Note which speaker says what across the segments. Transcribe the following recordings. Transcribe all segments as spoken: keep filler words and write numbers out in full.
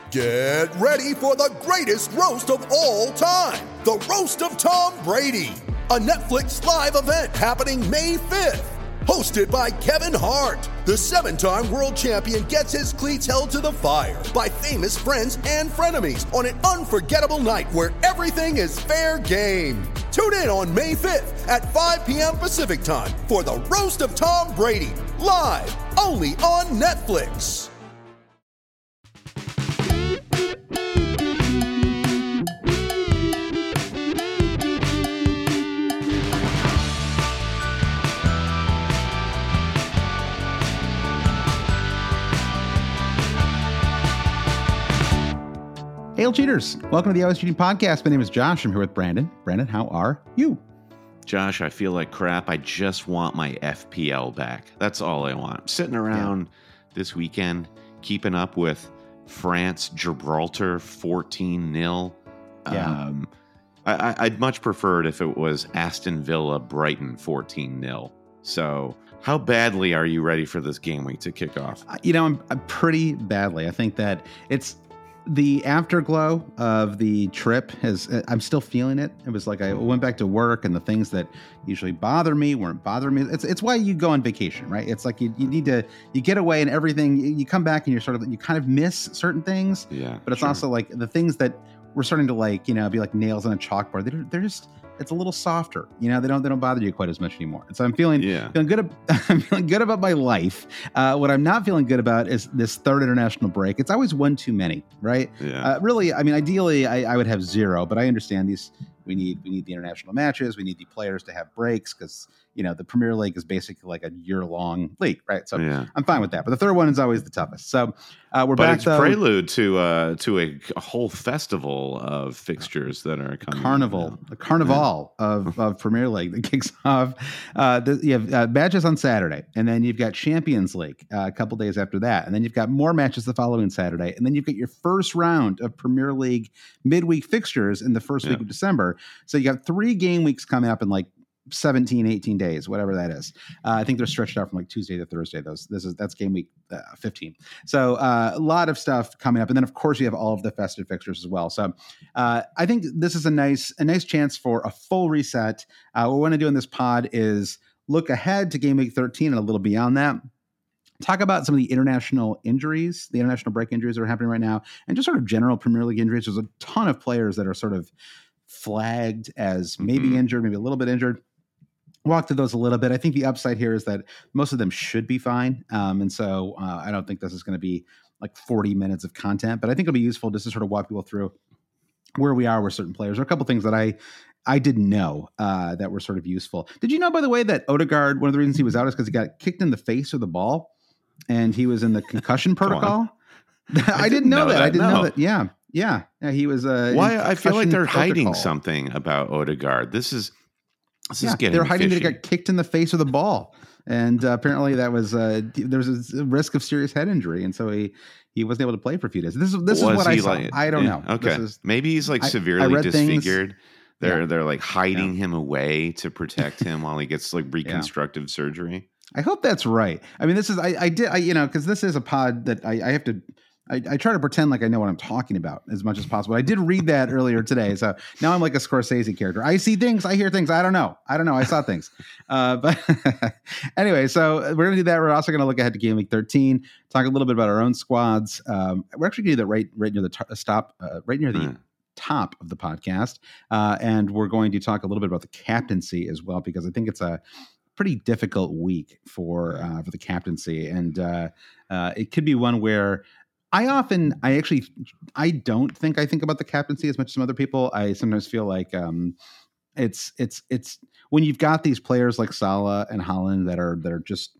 Speaker 1: Get ready for the greatest roast of all time, the Roast of Tom Brady, a Netflix live event happening May fifth. Hosted by Kevin Hart, the seven-time world champion gets his cleats held to the fire by famous friends and frenemies on an unforgettable night where everything is fair game. Tune in on May fifth at five p.m. Pacific time for the Roast of Tom Brady, live only on Netflix.
Speaker 2: Hail cheaters! Welcome to the Always Cheating Podcast. My name is Josh. I'm here with Brandon. Brandon, how are you?
Speaker 3: Josh, I feel like crap. I just want my F P L back. That's all I want. I'm sitting around yeah. this weekend, keeping up with France, Gibraltar, fourteen nil.
Speaker 2: Yeah.
Speaker 3: Um, I, I'd much prefer it if it was Aston Villa, Brighton, fourteen nil. So how badly are you ready for this game week to kick off?
Speaker 2: You know, I'm, I'm pretty badly. I think that it's the afterglow of the trip has, I'm still feeling it. It was like I went back to work and the things that usually bother me weren't bothering me. It's it's why you go on vacation, right? It's like you, you need to, you get away and everything, you come back and you're sort of, you kind of miss certain things.
Speaker 3: Yeah.
Speaker 2: But it's
Speaker 3: sure.
Speaker 2: also like the things that we're starting to like, you know, be like nails on a chalkboard. They're, they're just, it's a little softer, you know, they don't, they don't bother you quite as much anymore. And so I'm feeling,
Speaker 3: yeah.
Speaker 2: feeling good. I'm feeling good about my life. Uh, what I'm not feeling good about is this third international break. It's always one too many, right?
Speaker 3: Yeah.
Speaker 2: Uh, really, I mean, ideally I, I would have zero, but I understand these, we need, we need the international matches. We need the players to have breaks because, you know, the Premier League is basically like a year long league, right? So
Speaker 3: yeah.
Speaker 2: I'm fine with that. But the third one is always the toughest. So uh, we're
Speaker 3: but
Speaker 2: back.
Speaker 3: It's
Speaker 2: though.
Speaker 3: prelude to uh, to a, a whole festival of fixtures that are coming.
Speaker 2: Carnival, a carnival yeah. of, of Premier League that kicks off. Uh, the, you have uh, matches on Saturday, and then you've got Champions League uh, a couple days after that, and then you've got more matches the following Saturday, and then you've got your first round of Premier League midweek fixtures in the first yeah. week of December. So you got three game weeks coming up in like seventeen, eighteen days, whatever that is. Uh, I think they're stretched out from like Tuesday to Thursday. Those, this is, that's game week uh, fifteen. So uh, a lot of stuff coming up. And then of course you have all of the festive fixtures as well. So uh, I think this is a nice, a nice chance for a full reset. Uh, what we want to do in this pod is look ahead to game week thirteen and a little beyond that. Talk about some of the international injuries, the international break injuries that are happening right now, and just sort of general Premier League injuries. There's a ton of players that are sort of flagged as maybe mm-hmm. injured, maybe a little bit injured. Walk through those a little bit. I think the upside here is that most of them should be fine. Um, and so uh, I don't think this is going to be like forty minutes of content, but I think it'll be useful just to sort of walk people through where we are with certain players. There are a couple things that I I didn't know uh, that were sort of useful. Did you know, by the way, that Odegaard, one of the reasons he was out is because he got kicked in the face with the ball and he was in the concussion protocol? I, I didn't know, know that. that. I didn't
Speaker 3: no.
Speaker 2: know that. Yeah. Yeah. yeah he was. Uh,
Speaker 3: Why? I feel like they're
Speaker 2: protocol.
Speaker 3: hiding something about Odegaard. This is. This
Speaker 2: yeah,
Speaker 3: is getting
Speaker 2: they're hiding
Speaker 3: fishy.
Speaker 2: that he got kicked in the face with a ball, and uh, apparently that was uh, there was a risk of serious head injury, and so he he wasn't able to play for a few days. This is this
Speaker 3: was
Speaker 2: is what I saw.
Speaker 3: Like,
Speaker 2: I don't
Speaker 3: yeah,
Speaker 2: know.
Speaker 3: Okay,
Speaker 2: is,
Speaker 3: maybe he's like
Speaker 2: I,
Speaker 3: severely
Speaker 2: I
Speaker 3: disfigured.
Speaker 2: Things,
Speaker 3: they're
Speaker 2: yeah.
Speaker 3: they're like hiding
Speaker 2: yeah.
Speaker 3: him away to protect him while he gets like reconstructive yeah. surgery.
Speaker 2: I hope that's right. I mean, this is I, I did I, you know because this is a pod that I, I have to. I, I try to pretend like I know what I'm talking about as much as possible. I did read that earlier today, so now I'm like a Scorsese character. I see things, I hear things. I don't know. I don't know. I saw things. Uh, but anyway, so we're gonna do that. We're also gonna look ahead to game week thirteen, talk a little bit about our own squads. Um, we're actually gonna do that right, right near the t- stop, uh, right near the mm. top of the podcast, uh, and we're going to talk a little bit about the captaincy as well because I think it's a pretty difficult week for uh, for the captaincy, and uh, uh, it could be one where. I often, I actually, I don't think I think about the captaincy as much as some other people. I sometimes feel like um, it's, it's, it's when you've got these players like Salah and Haaland that are, that are just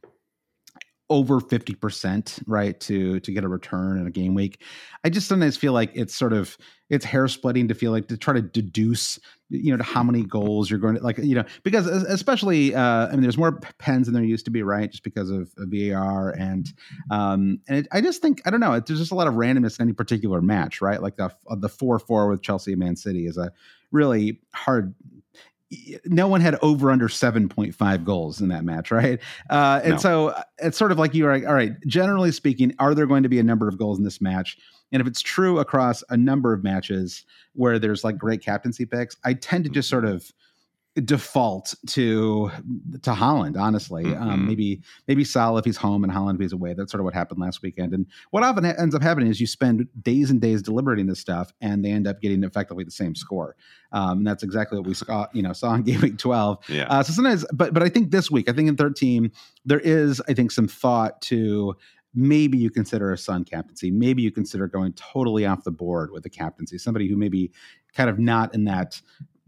Speaker 2: over fifty percent, right, to to get a return in a game week. I just sometimes feel like it's sort of, it's hair splitting to feel like to try to deduce, you know, to how many goals you're going to, like, you know, because especially, uh, I mean, there's more pens than there used to be, right, just because of, of V A R. And um, and it, I just think, I don't know, there's just a lot of randomness in any particular match, right? Like the the four four with Chelsea and Man City is a really hard, no one had over under seven point five goals in that match, right? Uh, and
Speaker 3: No.
Speaker 2: so it's sort of like you're like, all right, generally speaking, are there going to be a number of goals in this match? And if it's true across a number of matches where there's like great captaincy picks, I tend to just sort of default to to Haaland, honestly.
Speaker 3: Mm-hmm.
Speaker 2: Um, maybe maybe Salah if he's home and Haaland if he's away. That's sort of what happened last weekend. And what often ha- ends up happening is you spend days and days deliberating this stuff, and they end up getting effectively the same score. Um, and that's exactly what we saw, you know, saw in game week twelve.
Speaker 3: Yeah.
Speaker 2: Uh, so sometimes, but but I think this week, I think in thirteen, there is, I think, some thought to maybe you consider a Son captaincy. Maybe you consider going totally off the board with the captaincy. Somebody who maybe kind of not in that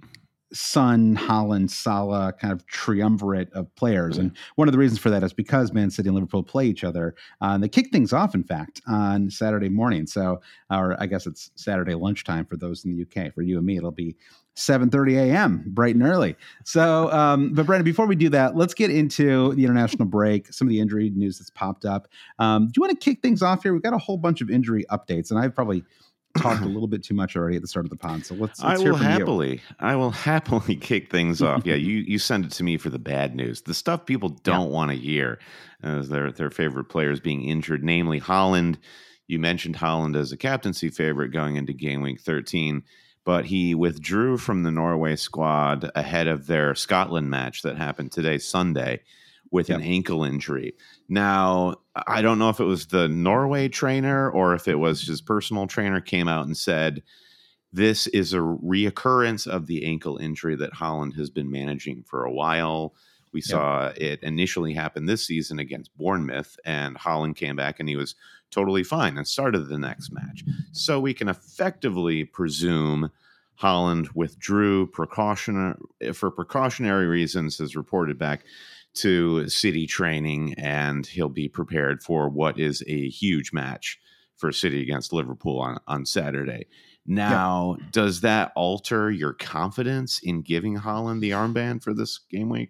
Speaker 2: Son, Haaland, Salah kind of triumvirate of players.
Speaker 3: Yeah.
Speaker 2: And one of the reasons for that is because Man City and Liverpool play each other. Uh, and they kick things off, in fact, on Saturday morning. So, or I guess it's Saturday lunchtime for those in the U K. For you and me, it'll be seven thirty a.m., bright and early. So, um, but Brandon, before we do that, let's get into the international break, some of the injury news that's popped up. Um, do you want to kick things off here? We've got a whole bunch of injury updates, and I've probably talked a little bit too much already at the start of the pod. So let's, let's
Speaker 3: I
Speaker 2: hear
Speaker 3: will
Speaker 2: from
Speaker 3: happily,
Speaker 2: you.
Speaker 3: I will happily kick things off. Yeah, you you send it to me for the bad news, the stuff people don't yeah. want to hear, as their their favorite players being injured, namely Haaland. You mentioned Haaland as a captaincy favorite going into game week thirteen, but he withdrew from the Norway squad ahead of their Scotland match that happened today, Sunday, with yep. an ankle injury. Now, I don't know if it was the Norway trainer or if it was his personal trainer came out and said, this is a reoccurrence of the ankle injury that Haaland has been managing for a while. We yep. saw it initially happen this season against Bournemouth, and Haaland came back and he was totally fine and started the next match. So we can effectively presume Haaland withdrew precaution for precautionary reasons, as reported back to City training, and he'll be prepared for what is a huge match for City against Liverpool on, on Saturday. Now, yeah. does that alter your confidence in giving Haaland the armband for this game week?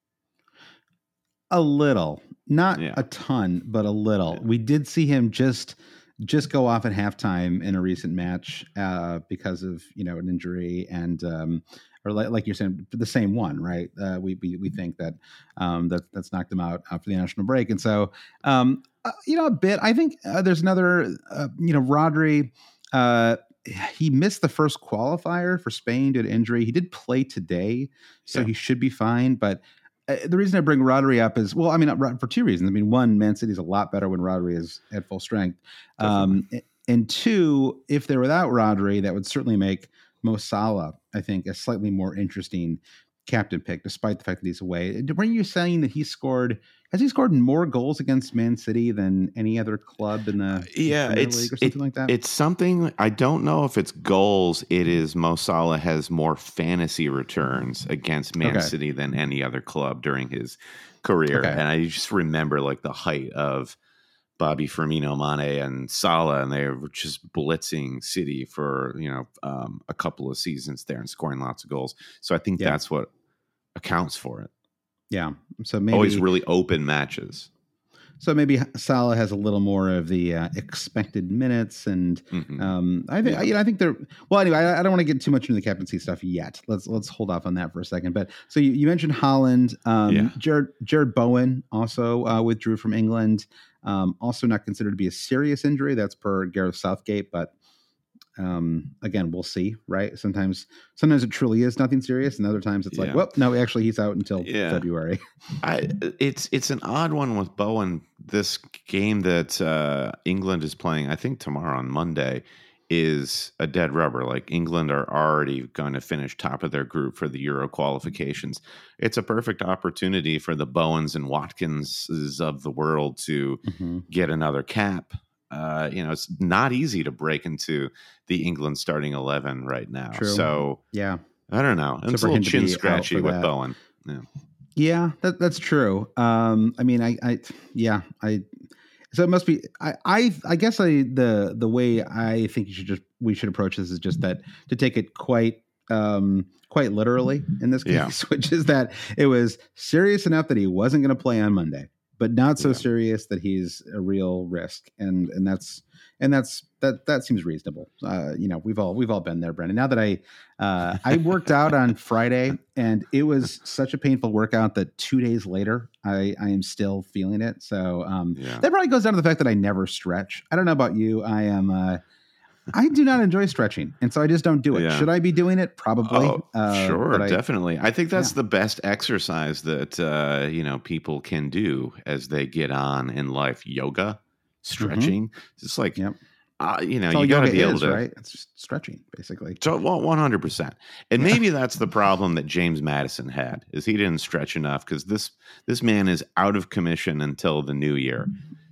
Speaker 2: A little, not
Speaker 3: yeah.
Speaker 2: a ton, but a little. Yeah. We did see him just just go off at halftime in a recent match uh, because of, you know, an injury and, um, or like, like you're saying, the same one, right? Uh, we, we we think that um, that that's knocked him out after the national break, and so um, uh, you know, a bit. I think uh, there's another, uh, you know, Rodri. Uh, he missed the first qualifier for Spain due to injury. He did play today, so yeah. he should be fine. But uh, the reason I bring Rodri up is, well, I mean, for two reasons. I mean, one, Man City's a lot better when Rodri is at full strength, um, and two, if they're without Rodri, that would certainly make Mo Salah, I think, a slightly more interesting captain pick, despite the fact that he's away. Weren't you saying that he scored, has he scored more goals against Man City than any other club in the
Speaker 3: yeah,
Speaker 2: Premier
Speaker 3: it's,
Speaker 2: League or something
Speaker 3: it,
Speaker 2: like that?
Speaker 3: It's something, I don't know if it's goals. It is Mo Salah has more fantasy returns against Man
Speaker 2: okay.
Speaker 3: City than any other club during his career.
Speaker 2: Okay.
Speaker 3: And I just remember like the height of Bobby Firmino, Mane, and Salah, and they were just blitzing City for, you know, um, a couple of seasons there and scoring lots of goals. So I think
Speaker 2: yeah.
Speaker 3: that's what accounts for it.
Speaker 2: Yeah. So maybe
Speaker 3: always really open matches.
Speaker 2: So maybe Salah has a little more of the uh, expected minutes, and mm-hmm. um, I think yeah. you know, I think they're well. Anyway, I, I don't want to get too much into the captaincy stuff yet. Let's let's hold off on that for a second. But so you, you mentioned Haaland, um,
Speaker 3: yeah.
Speaker 2: Jared Jared Bowen also uh, withdrew from England. Um, also not considered to be a serious injury. That's per Gareth Southgate, but um, again, we'll see, right? Sometimes, sometimes it truly is nothing serious, and other times it's
Speaker 3: yeah.
Speaker 2: like, well, no, actually, he's out until
Speaker 3: yeah.
Speaker 2: February.
Speaker 3: I, it's it's an odd one with Bowen. This game that uh, England is playing, I think tomorrow on Monday, is a dead rubber. Like England are already going to finish top of their group for the Euro qualifications. It's a perfect opportunity for the Bowens and Watkinses of the world to mm-hmm. get another cap. Uh, you know, it's not easy to break into the England starting eleven right now.
Speaker 2: True.
Speaker 3: So
Speaker 2: yeah,
Speaker 3: I don't know. It's
Speaker 2: so
Speaker 3: a little chin scratchy with that. Bowen. Yeah,
Speaker 2: yeah, that, that's true. Um, I mean, I, I, yeah, I. So it must be. I, I, I guess I the the way I think you should just we should approach this is just that to take it quite um, quite literally in this case,
Speaker 3: yeah.
Speaker 2: which is that it was serious enough that he wasn't going to play on Monday, but not so
Speaker 3: yeah.
Speaker 2: serious that he's a real risk, and and that's and that's that that seems reasonable. Uh, you know, we've all we've all been there, Brendan. Now that I uh, I worked out on Friday, and it was such a painful workout that two days later I I am still feeling it. So um,
Speaker 3: Yeah.
Speaker 2: that probably goes down to the fact that I never stretch. I don't know about you. I am. Uh, I do not enjoy stretching, and so I just don't do it.
Speaker 3: Yeah.
Speaker 2: Should I be doing it? Probably.
Speaker 3: Oh,
Speaker 2: Uh,
Speaker 3: sure,
Speaker 2: but I-
Speaker 3: definitely. I think that's
Speaker 2: yeah.
Speaker 3: the best exercise that uh, you know people can do as they get on in life. Yoga, stretching. It's like,
Speaker 2: Yep.
Speaker 3: uh, you know,
Speaker 2: That's all
Speaker 3: you got to
Speaker 2: yoga
Speaker 3: be able
Speaker 2: is,
Speaker 3: to.
Speaker 2: right? It's just stretching, basically.
Speaker 3: So, well, one hundred percent. And maybe that's the problem that James Madison had, is he didn't stretch enough, because this this man is out of commission until the new year.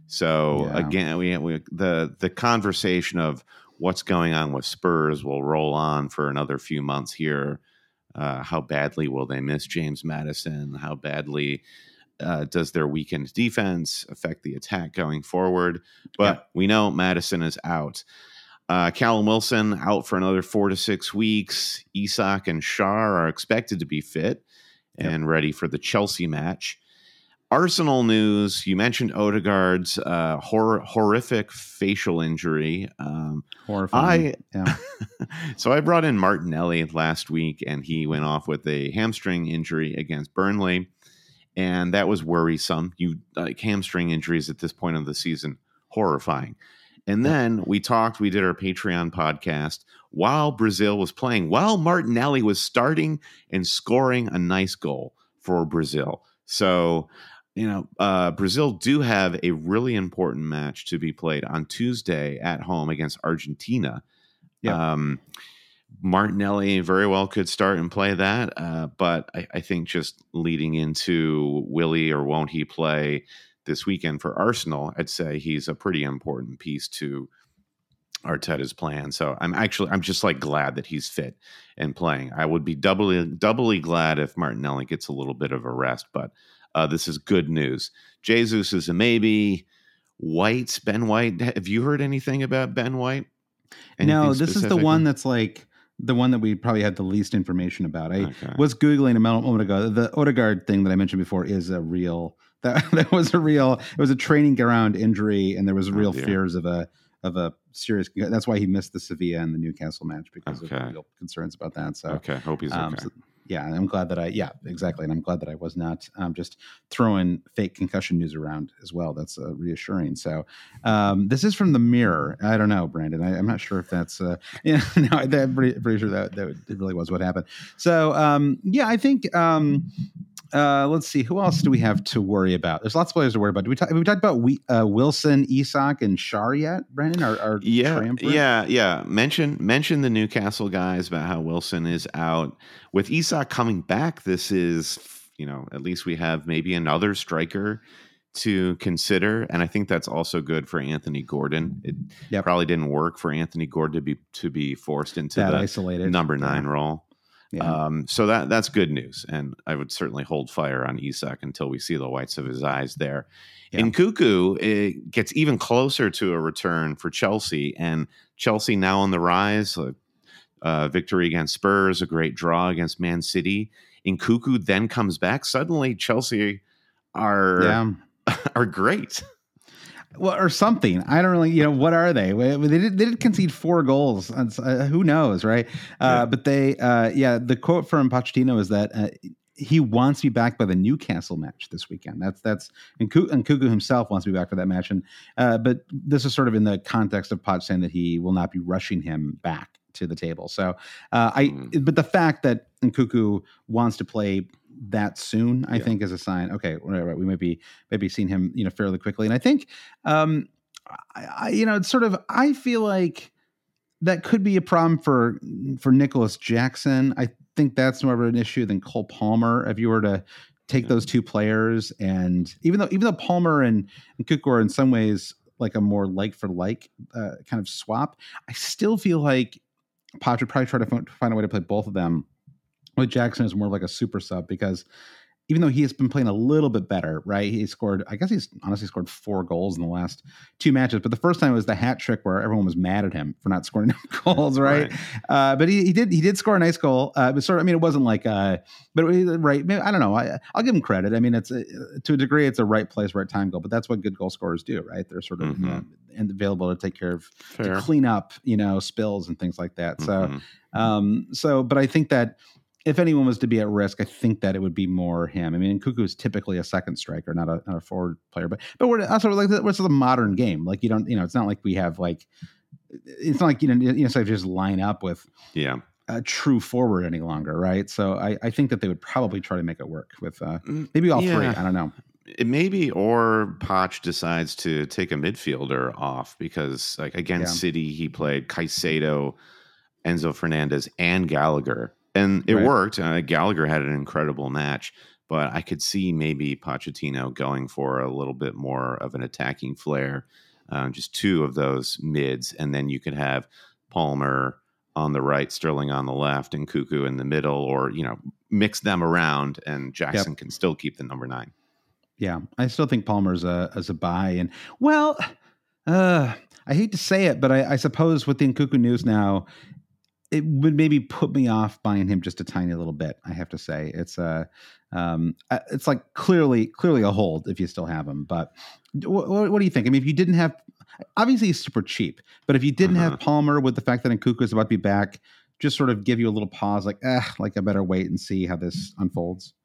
Speaker 3: So
Speaker 2: Yeah.
Speaker 3: again, we, we the the conversation of what's going on with Spurs will roll on for another few months here. Uh, how badly will they miss James Madison? How badly uh, does their weakened defense affect the attack going forward? But
Speaker 2: Yeah.
Speaker 3: we know Madison is out. Uh, Callum Wilson out for another four to six weeks. Isak and Schär are expected to be fit and ready for the Chelsea match. Arsenal news, you mentioned Odegaard's uh, hor- horrific facial injury. Um,
Speaker 2: Horrifying.
Speaker 3: I,
Speaker 2: yeah.
Speaker 3: so I brought in Martinelli last week, and he went off with a hamstring injury against Burnley, and that was worrisome. You like hamstring injuries at this point of the season, horrifying. And then we talked, we did our Patreon podcast while Brazil was playing, while Martinelli was starting and scoring a nice goal for Brazil. So, you know, uh, Brazil do have a really important match to be played on Tuesday at home against Argentina.
Speaker 2: Yeah.
Speaker 3: Um, Martinelli very well could start and play that, uh, but I, I think just leading into Willie or won't he play this weekend for Arsenal, I'd say he's a pretty important piece to Arteta's plan. So I'm actually, I'm just like glad that he's fit and playing. I would be doubly, doubly glad if Martinelli gets a little bit of a rest, but uh, this is good news. Jesus is a maybe. White, Ben White. Have you heard anything about Ben White? Anything
Speaker 2: No, this is the
Speaker 3: specifically?
Speaker 2: one that's like the one that we probably had the least information about. I
Speaker 3: Okay.
Speaker 2: was Googling a moment ago. The Odegaard thing that I mentioned before is a real, that, that was a real, it was a training ground injury, and there was real
Speaker 3: dear.
Speaker 2: fears of a, of a serious, that's why he missed the Sevilla and the Newcastle match, because
Speaker 3: Okay.
Speaker 2: of real concerns about that. So,
Speaker 3: Okay, hope he's okay.
Speaker 2: um, so- yeah, and I'm glad that I, yeah, exactly. And I'm glad that I was not um, just throwing fake concussion news around as well. That's uh, reassuring. So um, this is from the Mirror. I don't know, Brandon. I, I'm not sure if that's, uh, yeah, no, I'm pretty, pretty sure that, that it really was what happened. So um, yeah, I think, um, uh, let's see, who else do we have to worry about? There's lots of players to worry about. Do we talk, have we talked about we, uh, Wilson, Isak, and Schär yet, Brandon? Our, our
Speaker 3: Yeah,
Speaker 2: triumvirate?
Speaker 3: yeah, yeah. Mention mention the Newcastle guys about how Wilson is out. With Isak coming back, this is, you know, at least we have maybe another striker to consider, and I think that's also good for Anthony Gordon. It
Speaker 2: Yep.
Speaker 3: probably didn't work for Anthony Gordon to be to be forced into
Speaker 2: That
Speaker 3: the
Speaker 2: isolated.
Speaker 3: number nine
Speaker 2: Yeah.
Speaker 3: role.
Speaker 2: Yeah.
Speaker 3: Um, so that that's good news, and I would certainly hold fire on Isak until we see the whites of his eyes there.
Speaker 2: Yeah.
Speaker 3: In Nkunku, it gets even closer to a return for Chelsea, and Chelsea now on the rise. A uh, victory against Spurs, a great draw against Man City. Nkunku then comes back. Suddenly, Chelsea are
Speaker 2: yeah.
Speaker 3: are great.
Speaker 2: Well, or something. I don't really, you know, what are they? They did, they did concede four goals. Uh, who knows, right? Uh,
Speaker 3: Yeah.
Speaker 2: But they, uh, yeah, the quote from Pochettino is that uh, he wants to be back by the Newcastle match this weekend. That's that's and Nkunku himself wants to be back for that match. And uh, but this is sort of in the context of Poch saying that he will not be rushing him back to the table. So uh, I,
Speaker 3: Mm.
Speaker 2: but the fact that Nkunku wants to play that soon, I
Speaker 3: Yeah.
Speaker 2: think, is a sign. Okay, right, we might be maybe seeing him, you know, fairly quickly. And I think, um, I, I, you know, it's sort of. I feel like that could be a problem for for Nicholas Jackson. I think that's more of an issue than Cole Palmer. If you were to take
Speaker 3: Yeah.
Speaker 2: those two players, and even though even though Palmer and, and Nkunku are in some ways like a more like for like uh, kind of swap, I still feel like Poch would probably try to find a way to play both of them with Jackson as more like a super sub, because even though he has been playing a little bit better, right? He scored, I guess he's honestly scored four goals in the last two matches, but the first time was the hat trick where everyone was mad at him for not scoring enough goals, right? right. Uh, but he, he did he did score a nice goal. Uh, it was sort of, I mean, it wasn't like, uh, but it, right, maybe, I don't know. I, I'll give him credit. I mean, it's a, to a degree, it's a right place, right time goal, but that's what good goal scorers do, right? They're sort of mm-hmm. uh, and available to take care of, Fair. to clean up, you know, spills and things like that. Mm-hmm. So, um, so, but I think that if anyone was to be at risk, I think that it would be more him. I mean, Cuckoo is typically a second striker, not a, not a forward player, but but we're also like what's the modern game? Like you don't, you know, it's not like we have like, it's not like you know, you know, so if you just line up with
Speaker 3: yeah
Speaker 2: a true forward any longer, right? So I, I think that they would probably try to make it work with uh, maybe all yeah. three. I don't know.
Speaker 3: It maybe or Poch decides to take a midfielder off because like against yeah. City he played Caicedo, Enzo Fernandez, and Gallagher. And it right. worked. Uh, Gallagher had an incredible match, but I could see maybe Pochettino going for a little bit more of an attacking flair, um, just two of those mids, and then you could have Palmer on the right, Sterling on the left, and Cuckoo in the middle, or you know, mix them around, and Jackson yep. can still keep the number nine.
Speaker 2: Yeah, I still think Palmer's a as a buy, and well, uh, I hate to say it, but I, I suppose with the Nkunku news now, it would maybe put me off buying him just a tiny little bit. I have to say it's a, um, it's like clearly, clearly a hold if you still have him. But what, what do you think? I mean, if you didn't have, obviously he's super cheap, but if you didn't uh-huh. have Palmer with the fact that Nkunku is about to be back, just sort of give you a little pause, like, eh, like I better wait and see how this unfolds.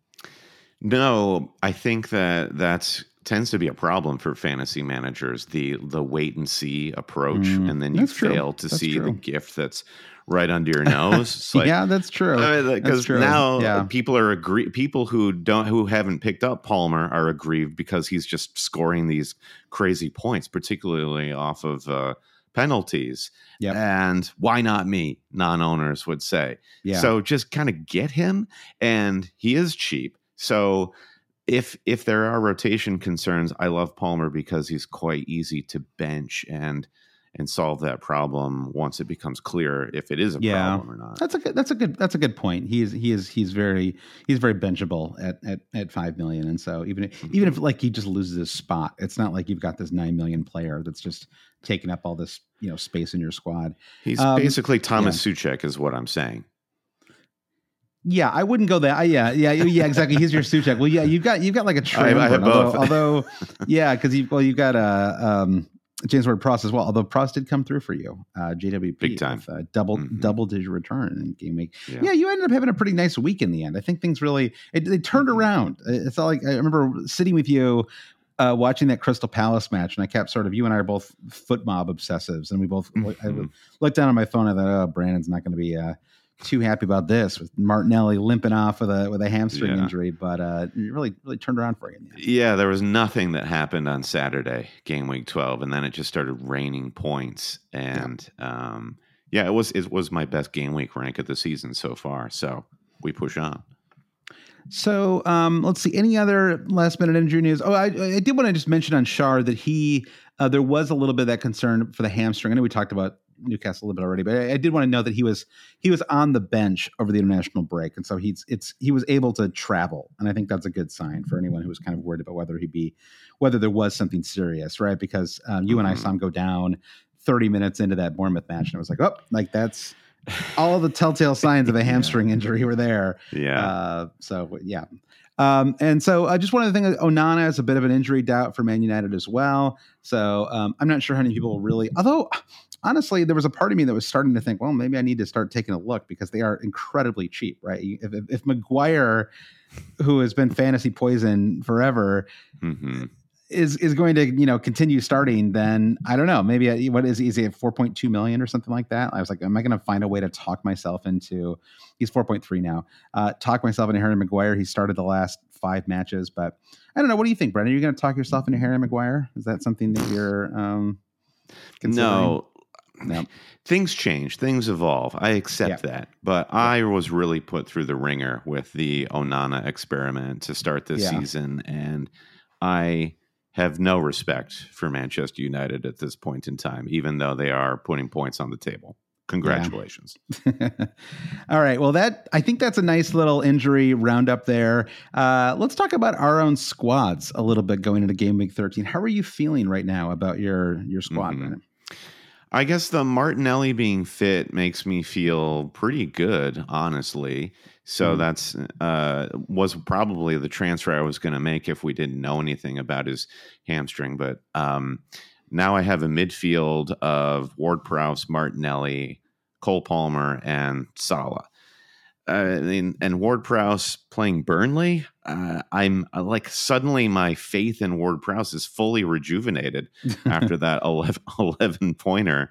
Speaker 3: No, I think that that's tends to be a problem for fantasy managers, the the wait and see approach, mm, and then you fail true. to that's see true. the gift that's right under your nose.
Speaker 2: Like, yeah, that's true.
Speaker 3: Because uh, now yeah. people are agree. People who don't, who haven't picked up Palmer are aggrieved because he's just scoring these crazy points, particularly off of uh, penalties.
Speaker 2: Yep.
Speaker 3: And why not me? Non-owners would say.
Speaker 2: Yeah.
Speaker 3: So just kind of get him, and he is cheap. So if if there are rotation concerns, I love Palmer because he's quite easy to bench and and solve that problem once it becomes clear if it is a
Speaker 2: yeah.
Speaker 3: problem or not.
Speaker 2: That's a good, that's a good that's a good point. He is he is he's very he's very benchable at at, at five million, and so even if, mm-hmm. even if like he just loses his spot, it's not like you've got this nine million player that's just taking up all this you know space in your squad.
Speaker 3: He's um, basically Thomas yeah. Souček, is what I'm saying.
Speaker 2: Yeah, I wouldn't go that. Yeah, yeah, yeah, exactly. He's your Souček. Well, yeah, you've got you've got like a triumvirate.
Speaker 3: I, I have both.
Speaker 2: Although, although yeah, because you well, you've got a um, James Ward-Prowse as well. Although Prowse did come through for you, uh, J W P,
Speaker 3: big time,
Speaker 2: with, uh, double mm-hmm. double digit return in game week.
Speaker 3: Yeah.
Speaker 2: yeah, you ended up having a pretty nice week in the end. I think things really it, they turned mm-hmm. around. It's all like I remember sitting with you. Uh, watching that Crystal Palace match, and I kept sort of, you and I are both foot mob obsessives, and we both mm-hmm. I looked down on my phone. I thought, oh, Brandon's not going to be uh, too happy about this with Martinelli limping off with a with a hamstring yeah. injury, but uh, it really really turned around for you.
Speaker 3: Yeah, there was nothing that happened on Saturday, game week twelve, and then it just started raining points, and yeah, um, yeah it was it was my best game week rank of the season so far. So we push on.
Speaker 2: So um, let's see. Any other last minute injury news? Oh, I, I did want to just mention on Schär that he uh, there was a little bit of that concern for the hamstring. I know we talked about Newcastle a little bit already, but I, I did want to know that he was he was on the bench over the international break, and so he's it's he was able to travel, and I think that's a good sign for anyone who was kind of worried about whether he'd be whether there was something serious, right? Because um, you mm-hmm. and I saw him go down thirty minutes into that Bournemouth match, and I was like, oh, like that's. All the telltale signs of a hamstring yeah. injury were there.
Speaker 3: Yeah.
Speaker 2: Uh, so, yeah. Um, and so I uh, just wanted to think Onana is a bit of an injury doubt for Man United as well. So um, I'm not sure how many people really, although honestly, there was a part of me that was starting to think, well, maybe I need to start taking a look because they are incredibly cheap, right? If, if, if Maguire, who has been fantasy poison forever,
Speaker 3: mm-hmm.
Speaker 2: is is going to, you know, continue starting, then I don't know, maybe I, what is he, is he at four point two million or something like that? I was like, am I going to find a way to talk myself into, he's four point three now, uh, talk myself into Harry Maguire. He started the last five matches, but I don't know. What do you think, Brendan? Are you going to talk yourself into Harry Maguire? Is that something that you're um, considering?
Speaker 3: No. No. Things change, things evolve. I accept yeah. that. But yeah. I was really put through the ringer with the Onana experiment to start this yeah. season, and I have no respect for Manchester United at this point in time, even though they are putting points on the table. congratulations.
Speaker 2: Yeah. All right. Well, that I think that's a nice little injury roundup there. Uh, let's talk about our own squads a little bit going into game week thirteen. How are you feeling right now about your your squad, mm-hmm. Brandon?
Speaker 3: I guess the Martinelli being fit makes me feel pretty good, honestly. So mm-hmm. that's uh, was probably the transfer I was going to make if we didn't know anything about his hamstring. But um, now I have a midfield of Ward-Prowse, Martinelli, Cole Palmer, and Salah. Uh, I mean, and Ward-Prowse playing Burnley, uh, I'm uh, like suddenly my faith in Ward-Prowse is fully rejuvenated after that eleven, eleven pointer.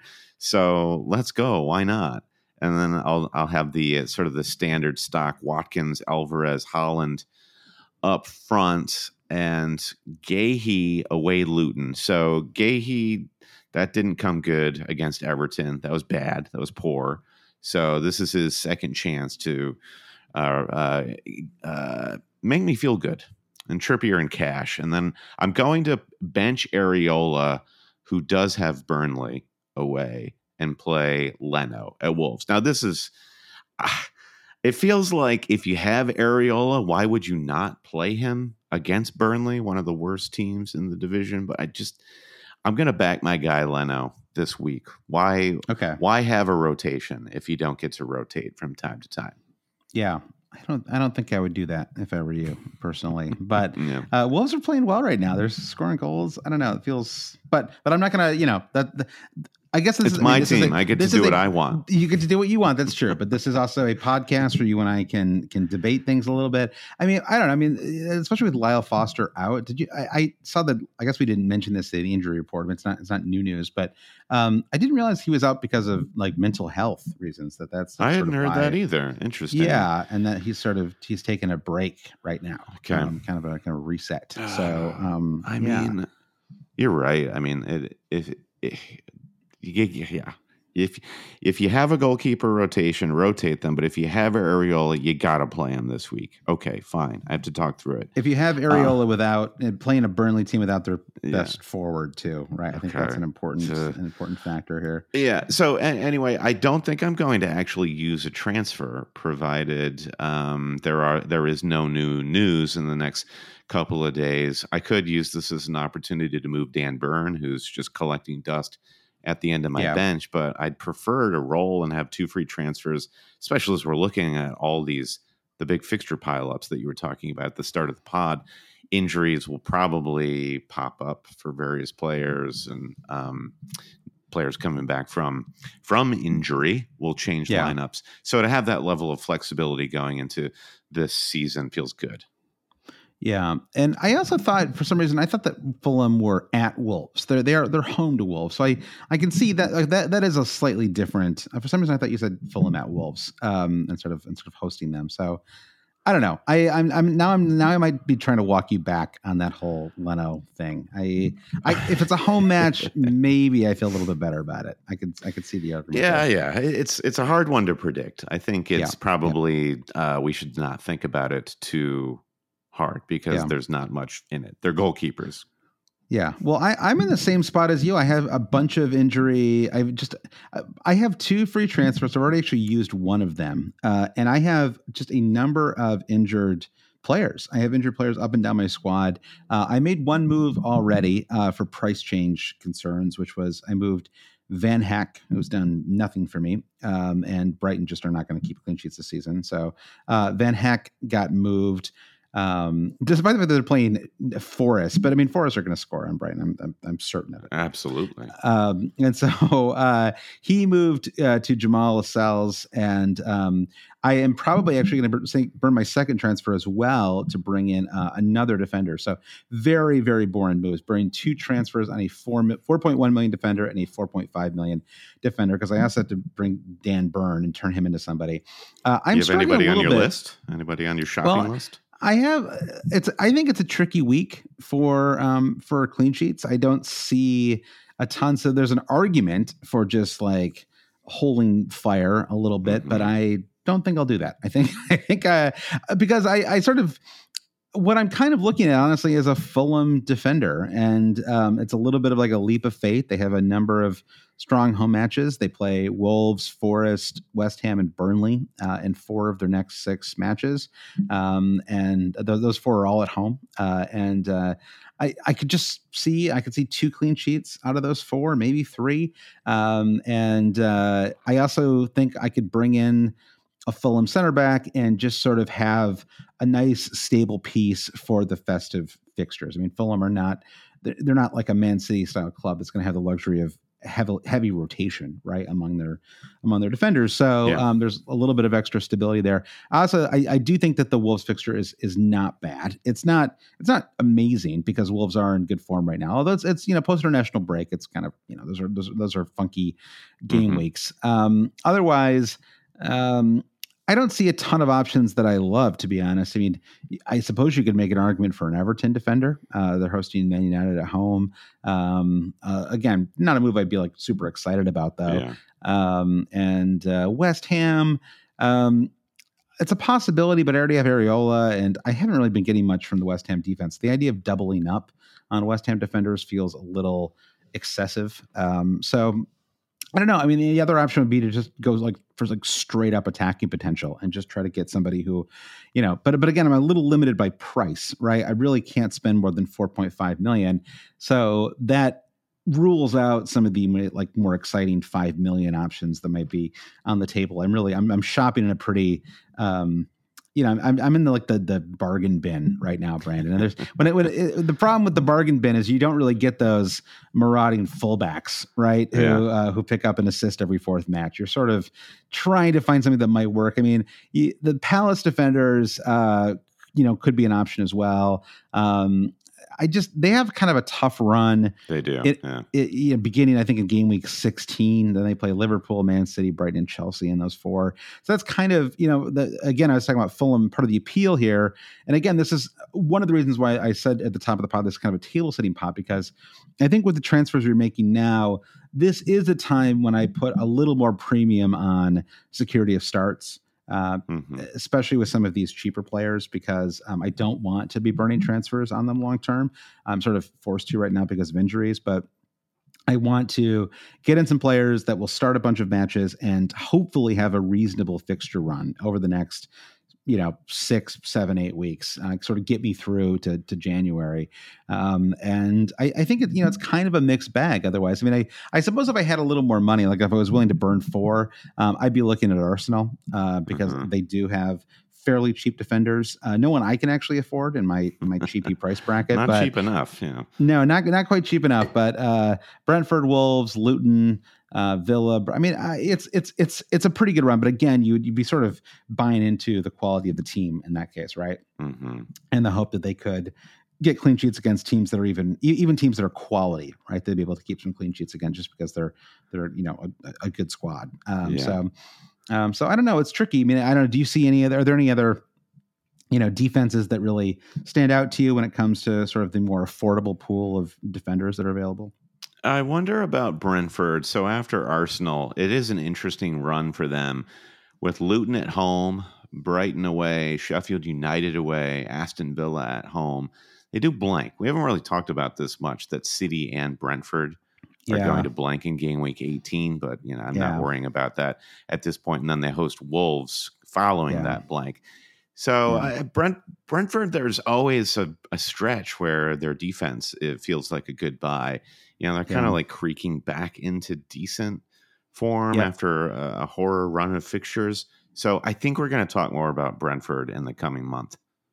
Speaker 3: So let's go. Why not? And then I'll I'll have the uh, sort of the standard stock Watkins, Alvarez, Holland up front, and Gahey away Luton. So Gahey, that didn't come good against Everton. That was bad. That was poor. So this is his second chance to uh, uh, uh, make me feel good. And Trippier and Cash. And then I'm going to bench Areola, who does have Burnley away, and play Leno at Wolves. Now this is, uh, it feels like if you have Areola, why would you not play him against Burnley, one of the worst teams in the division? But I just, I'm going to back my guy Leno this week. Why?
Speaker 2: Okay.
Speaker 3: Why have a rotation if you don't get to rotate from time to time?
Speaker 2: Yeah, I don't. I don't think I would do that if I were you personally. But
Speaker 3: yeah.
Speaker 2: uh, Wolves are playing well right now. They're scoring goals. I don't know. It feels, but but I'm not gonna. You know that. The, I guess this
Speaker 3: it's
Speaker 2: is,
Speaker 3: my
Speaker 2: I mean, this
Speaker 3: team.
Speaker 2: Is a,
Speaker 3: I get to do what a, I want.
Speaker 2: You get to do what you want. That's true. But this is also a podcast where you and I can can debate things a little bit. I mean, I don't know. I mean, especially with Lyle Foster out. Did you? I, I saw that. I guess we didn't mention this in the injury report. It's not. It's not new news. But um, I didn't realize he was out because of like mental health reasons. That that's.
Speaker 3: I hadn't heard
Speaker 2: why.
Speaker 3: that either. Interesting.
Speaker 2: Yeah, and that he's sort of he's taking a break right now.
Speaker 3: Okay.
Speaker 2: Um, kind of a kind of reset. So um,
Speaker 3: I
Speaker 2: yeah.
Speaker 3: mean, you're right. I mean, it, if. It, yeah. If if you have a goalkeeper rotation, rotate them. But if you have Areola, you got to play him this week. Okay, fine. I have to talk through it.
Speaker 2: If you have Areola uh, without and playing a Burnley team without their best
Speaker 3: yeah.
Speaker 2: forward too, right? I think
Speaker 3: okay.
Speaker 2: that's an important
Speaker 3: uh,
Speaker 2: an important factor here.
Speaker 3: Yeah. So a- anyway, I don't think I'm going to actually use a transfer, provided um, there are there is no new news in the next couple of days. I could use this as an opportunity to move Dan Burn, who's just collecting dust at the end of my
Speaker 2: yeah.
Speaker 3: bench, but I'd prefer to roll and have two free transfers, especially as we're looking at all these, the big fixture pileups that you were talking about at the start of the pod. Injuries will probably pop up for various players, and um, players coming back from, from injury will change
Speaker 2: yeah.
Speaker 3: lineups. So to have that level of flexibility going into this season feels good.
Speaker 2: Yeah, and I also thought for some reason I thought that Fulham were at Wolves. They're they are they're home to Wolves, so I, I can see that like, that that is a slightly different. For some reason, I thought you said Fulham at Wolves, um, instead of instead of hosting them. So I don't know. I I'm, I'm now I'm now I might be trying to walk you back on that whole Leno thing. I I if it's a home match, maybe I feel a little bit better about it. I could I could see the argument.
Speaker 3: Yeah,
Speaker 2: there.
Speaker 3: yeah. It's it's a hard one to predict. I think it's
Speaker 2: yeah.
Speaker 3: probably yeah. Uh, we should not think about it too hard because
Speaker 2: yeah.
Speaker 3: there's not much in it. They're goalkeepers.
Speaker 2: Yeah. Well, I, I'm in the same spot as you. I have a bunch of injury. I've just, I have two free transfers. I've already actually used one of them. Uh, and I have just a number of injured players. I have injured players up and down my squad. Uh, I made one move already uh, for price change concerns, which was I moved Van Hecke, who's done nothing for me, um, and Brighton just are not going to keep clean sheets this season. So uh, Van Hecke got moved. Um, despite the fact that they're playing Forest, but I mean, Forest are going to score on Brighton. I'm, I'm, I'm certain of it.
Speaker 3: Absolutely.
Speaker 2: Um, and so uh, he moved uh, to Jamal Lascelles, and um, I am probably actually going to burn my second transfer as well to bring in uh, another defender. So very, very boring moves. Burning two transfers on a four four point one million defender and a four point five million defender because I also had to bring Dan Burn and turn him into somebody. Uh, I'm
Speaker 3: Do you have anybody on your
Speaker 2: bit.
Speaker 3: list? Anybody on your shopping
Speaker 2: well,
Speaker 3: list?
Speaker 2: I have it's I think it's a tricky week for um for clean sheets. I don't see a ton. So there's an argument for just like holding fire a little bit, mm-hmm. but I don't think I'll do that. I think I think uh, because I, I sort of what I'm kind of looking at, honestly, is a Fulham defender. And um, it's a little bit of like a leap of faith. They have a number of strong home matches. They play Wolves, Forest, West Ham, and Burnley uh, in four of their next six matches. Um, and th- those four are all at home. Uh, and uh, I, I could just see, I could see two clean sheets out of those four, maybe three. Um, and uh, I also think I could bring in a Fulham center back and just sort of have a nice stable piece for the festive fixtures. I mean, Fulham are not, they're, they're not like a Man City style club that's going to have the luxury of heavy, heavy rotation, right, among their, among their defenders. So yeah. um, there's a little bit of extra stability there. Also, I, I do think that the Wolves fixture is, is not bad. It's not, it's not amazing because Wolves are in good form right now. Although it's, it's, you know, post international break, it's kind of, you know, those are, those are, those are funky game mm-hmm. weeks. Um, otherwise, um, I don't see a ton of options that I love, to be honest. I mean, I suppose you could make an argument for an Everton defender. Uh, they're hosting Man United at home. Um, uh, again, not a move I'd be like super excited about, though. Yeah. Um, and uh, West Ham, um, it's a possibility, but I already have Areola, and I haven't really been getting much from the West Ham defense. The idea of doubling up on West Ham defenders feels a little excessive. Um, so I don't know. I mean, the other option would be to just go like for like straight up attacking potential and just try to get somebody who, you know, but, but again, I'm a little limited by price, right? I really can't spend more than four point five million. So that rules out some of the like more exciting five million options that might be on the table. I'm really, I'm, I'm shopping in a pretty, um, you know, I'm I'm in the like the the bargain bin right now, Brandon. And there's when it, when it, the problem with the bargain bin is you don't really get those marauding fullbacks, right? Who yeah. uh, who pick up an assist every fourth match. You're sort of trying to find something that might work. I mean, you, the Palace defenders, uh, you know, could be an option as well. Um, I just, they have kind of a tough run.
Speaker 3: They do.
Speaker 2: It,
Speaker 3: yeah.
Speaker 2: it, you know, beginning, I think, in game week sixteen, then they play Liverpool, Man City, Brighton, and Chelsea in those four. So that's kind of, you know, the, again, I was talking about Fulham, part of the appeal here. And again, this is one of the reasons why I said at the top of the pod, this is kind of a table setting pod, because I think with the transfers you're making now, this is a time when I put a little more premium on security of starts. Uh, mm-hmm. especially with some of these cheaper players, because um, I don't want to be burning transfers on them long term. I'm sort of forced to right now because of injuries, but I want to get in some players that will start a bunch of matches and hopefully have a reasonable fixture run over the next, you know, six, seven, eight weeks, uh, sort of get me through to, to January. Um, and I, I think, it, you know, it's kind of a mixed bag otherwise. I mean, I, I suppose if I had a little more money, like if I was willing to burn four, um, I'd be looking at Arsenal uh, because mm-hmm. they do have fairly cheap defenders. Uh, no one I can actually afford in my my cheapy price bracket.
Speaker 3: Not
Speaker 2: but
Speaker 3: cheap enough, yeah.
Speaker 2: No, not not quite cheap enough. But uh, Brentford, Wolves, Luton, uh, Villa. I mean, uh, it's it's it's it's a pretty good run. But again, you'd you'd be sort of buying into the quality of the team in that case, right?
Speaker 3: Mm-hmm.
Speaker 2: And the hope that they could get clean sheets against teams that are even even teams that are quality, right? They'd be able to keep some clean sheets again just because they're they're you know a, a good squad. Um, yeah. So. Um, so I don't know. It's tricky. I mean, I don't know. Do you see any other, are there any other, you know, defenses that really stand out to you when it comes to sort of the more affordable pool of defenders that are available?
Speaker 3: I wonder about Brentford. So after Arsenal, it is an interesting run for them with Luton at home, Brighton away, Sheffield United away, Aston Villa at home. They do blank. We haven't really talked about this much, that City and Brentford are yeah. going to blank in game week eighteen, but you know, I'm yeah. not worrying about that at this point. And then they host Wolves following yeah. that blank. So yeah. uh, Brent Brentford, there's always a, a stretch where their defense, it feels like a good buy. You know, they're kind of yeah. like creaking back into decent form yeah. after a, a horror run of fixtures. So I think we're going to talk more about Brentford in the coming month.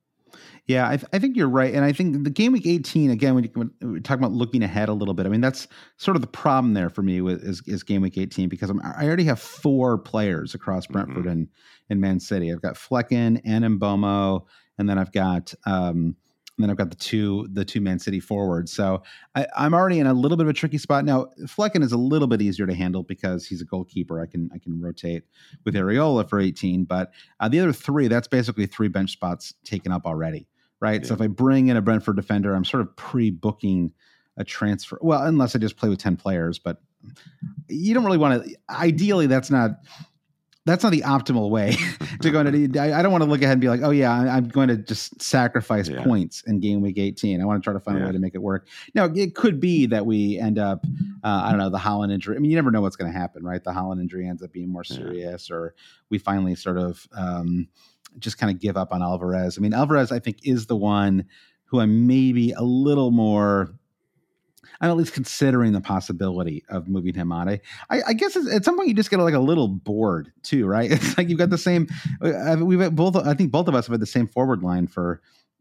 Speaker 2: Yeah, I, th- I think you're right. And I think the game week eighteen, again, when, you, when we're talking about looking ahead a little bit, I mean, that's sort of the problem there for me with, is, is game week eighteen, because I'm, I already have four players across Brentford mm-hmm. and, and Man City. I've got Flecken and Mbeumo, and then I've got um, and then I've got the two the two Man City forwards. So I, I'm already in a little bit of a tricky spot. Now, Flecken is a little bit easier to handle because he's a goalkeeper. I can I can rotate with Areola for eighteen, but uh, the other three, that's basically three bench spots taken up already. Right. Yeah. So if I bring in a Brentford defender, I'm sort of pre-booking a transfer. Well, unless I just play with ten players, but you don't really want to, ideally that's not that's not the optimal way to go into. I, I don't want to look ahead and be like, oh yeah, I, I'm going to just sacrifice yeah. points in game week eighteen. I want to try to find yeah. a way to make it work. Now, it could be that we end up, uh, I don't know, the Holland injury. I mean, you never know what's going to happen, right? The Holland injury ends up being more serious, yeah. or we finally sort of um, just kind of give up on Alvarez. I mean, Alvarez, I think, is the one who I'm maybe a little more. I'm at least considering the possibility of moving him on. I, I guess at some point you just get like a little bored too, right? It's like you've got the same. We've both. I think both of us have had the same forward line for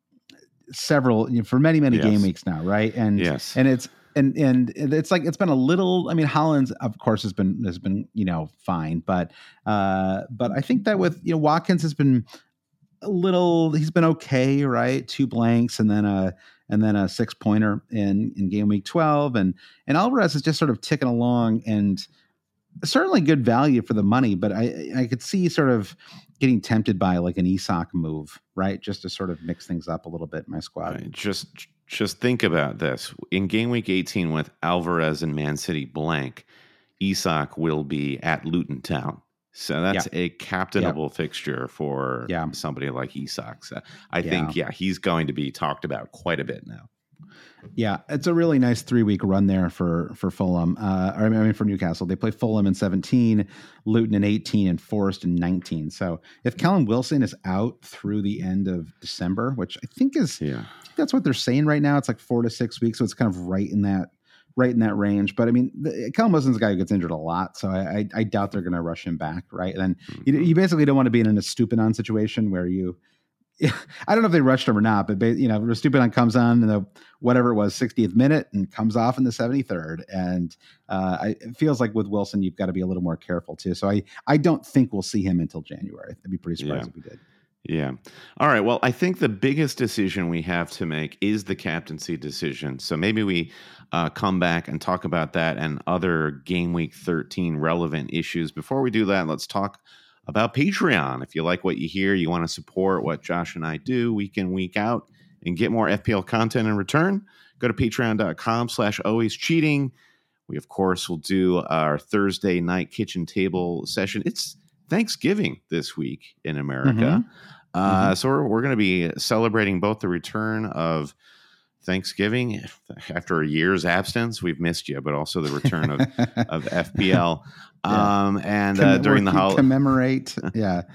Speaker 2: several, you know, for many, many yes. game weeks now, right? And
Speaker 3: yes,
Speaker 2: and it's and and it's like it's been a little. I mean, Holland's of course has been has been you know fine, but uh, but I think that with you know Watkins has been a little. He's been okay, right? Two blanks and then a. and then a six pointer in, in game week twelve. And, and Alvarez is just sort of ticking along and certainly good value for the money, but I, I could see sort of getting tempted by like an Isak move, right? Just to sort of mix things up a little bit in my squad.
Speaker 3: Right. Just, just think about this. In game week eighteen with Alvarez and Man City blank, Isak will be at Luton Town. So that's yeah. a captainable yep. fixture for yeah. somebody like Isak. So I yeah. think, yeah, he's going to be talked about quite a bit now.
Speaker 2: Yeah, it's a really nice three-week run there for for Fulham. Uh, I mean, for Newcastle. They play Fulham in seventeen, Luton in eighteen, and Forest in nineteen. So if Callum Wilson is out through the end of December, which I think is, yeah. I think that's what they're saying right now. It's like four to six weeks. So it's kind of right in that right in that range. But I mean, the, Callum Wilson's a guy who gets injured a lot. So I, I, I doubt they're going to rush him back. Right. And then mm-hmm. you, you basically don't want to be in a Stupinan situation where you, I don't know if they rushed him or not, but you know, Stupinan comes on in the, whatever it was, sixtieth minute and comes off in the seventy-third. And uh, I, it feels like with Wilson, you've got to be a little more careful too. So I, I don't think we'll see him until January. I'd be pretty surprised
Speaker 3: yeah.
Speaker 2: if we did.
Speaker 3: Yeah. All right. Well, I think the biggest decision we have to make is the captaincy decision. So maybe we uh, come back and talk about that and other game week thirteen relevant issues. Before we do that, let's talk about Patreon. If you like what you hear, you want to support what Josh and I do week in, week out, and get more F P L content in return, go to patreon.com slash always cheating. We, of course, will do our Thursday night kitchen table session. It's Thanksgiving this week in America. Mm-hmm. Uh, mm-hmm. So we're, we're going to be celebrating both the return of Thanksgiving after a year's absence. We've missed you, but also the return of, of F P L. Yeah. Um, and uh, during the holiday
Speaker 2: commemorate. Yeah.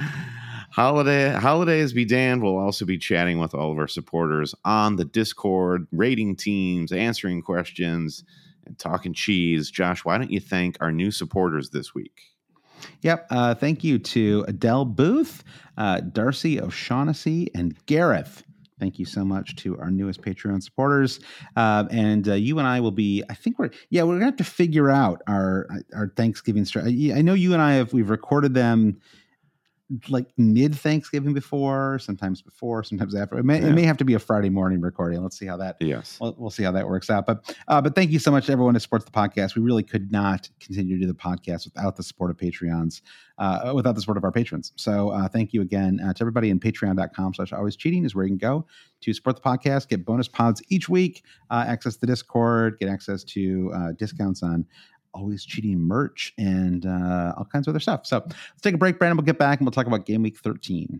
Speaker 3: Holiday holidays be damned. We'll also be chatting with all of our supporters on the Discord, rating teams, answering questions, and talking cheese. Josh, why don't you thank our new supporters this week?
Speaker 2: Yep. Uh, thank you to Adele Booth, uh, Darcy O'Shaughnessy, and Gareth. Thank you so much to our newest Patreon supporters. Uh, and uh, you and I will be, I think we're, yeah, we're going to have to figure out our our Thanksgiving strategy. I know you and I have, we've recorded them like mid Thanksgiving before, sometimes before, sometimes after. It may, yeah. it may have to be a Friday morning recording. Let's see how that.
Speaker 3: Yes,
Speaker 2: we'll, we'll see how that works out. But uh, but thank you so much to everyone who supports the podcast. We really could not continue to do the podcast without the support of Patreons, uh, without the support of our patrons. So uh, thank you again uh, to everybody. In patreon.com slash always cheating is where you can go to support the podcast, get bonus pods each week, uh, access to Discord, get access to uh, discounts on Always Cheating merch, and uh, all kinds of other stuff. So let's take a break, Brandon. We'll get back and we'll talk about game week thirteen.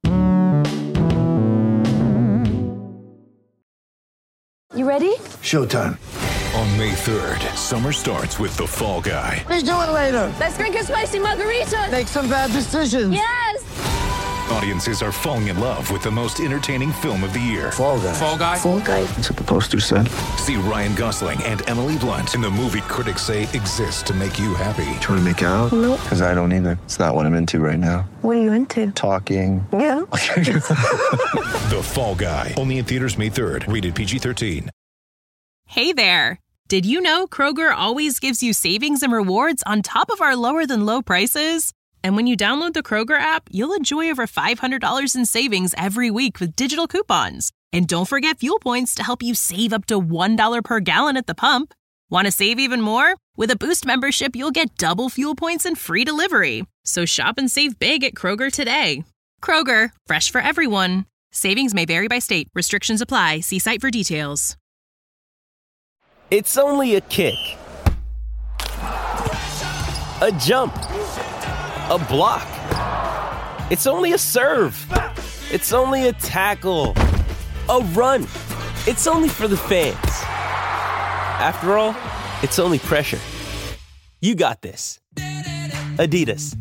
Speaker 4: You ready?
Speaker 5: Showtime.
Speaker 6: On May third, summer starts with The Fall Guy.
Speaker 5: Let's do it later.
Speaker 4: Let's drink a spicy margarita.
Speaker 5: Make some bad decisions.
Speaker 4: Yes.
Speaker 6: Audiences are falling in love with the most entertaining film of the year.
Speaker 5: Fall Guy.
Speaker 6: Fall Guy.
Speaker 4: Fall Guy.
Speaker 5: That's what the poster said.
Speaker 6: See Ryan Gosling and Emily Blunt in the movie critics say exists to make you happy.
Speaker 5: Trying to make it out?
Speaker 4: Nope.
Speaker 5: Because I don't either. It's not what I'm into right now.
Speaker 4: What are you into?
Speaker 5: Talking.
Speaker 4: Yeah.
Speaker 6: The Fall Guy. Only in theaters May third. Rated P G thirteen.
Speaker 7: Hey there. Did you know Kroger always gives you savings and rewards on top of our lower than low prices? And when you download the Kroger app, you'll enjoy over five hundred dollars in savings every week with digital coupons. And don't forget fuel points to help you save up to one dollar per gallon at the pump. Want to save even more? With a Boost membership, you'll get double fuel points and free delivery. So shop and save big at Kroger today. Kroger, fresh for everyone. Savings may vary by state. Restrictions apply. See site for details.
Speaker 8: It's only a kick. A jump. a block. It's only a serve. It's only a tackle. A run. It's only for the fans. After all, it's only pressure. You got this. Adidas.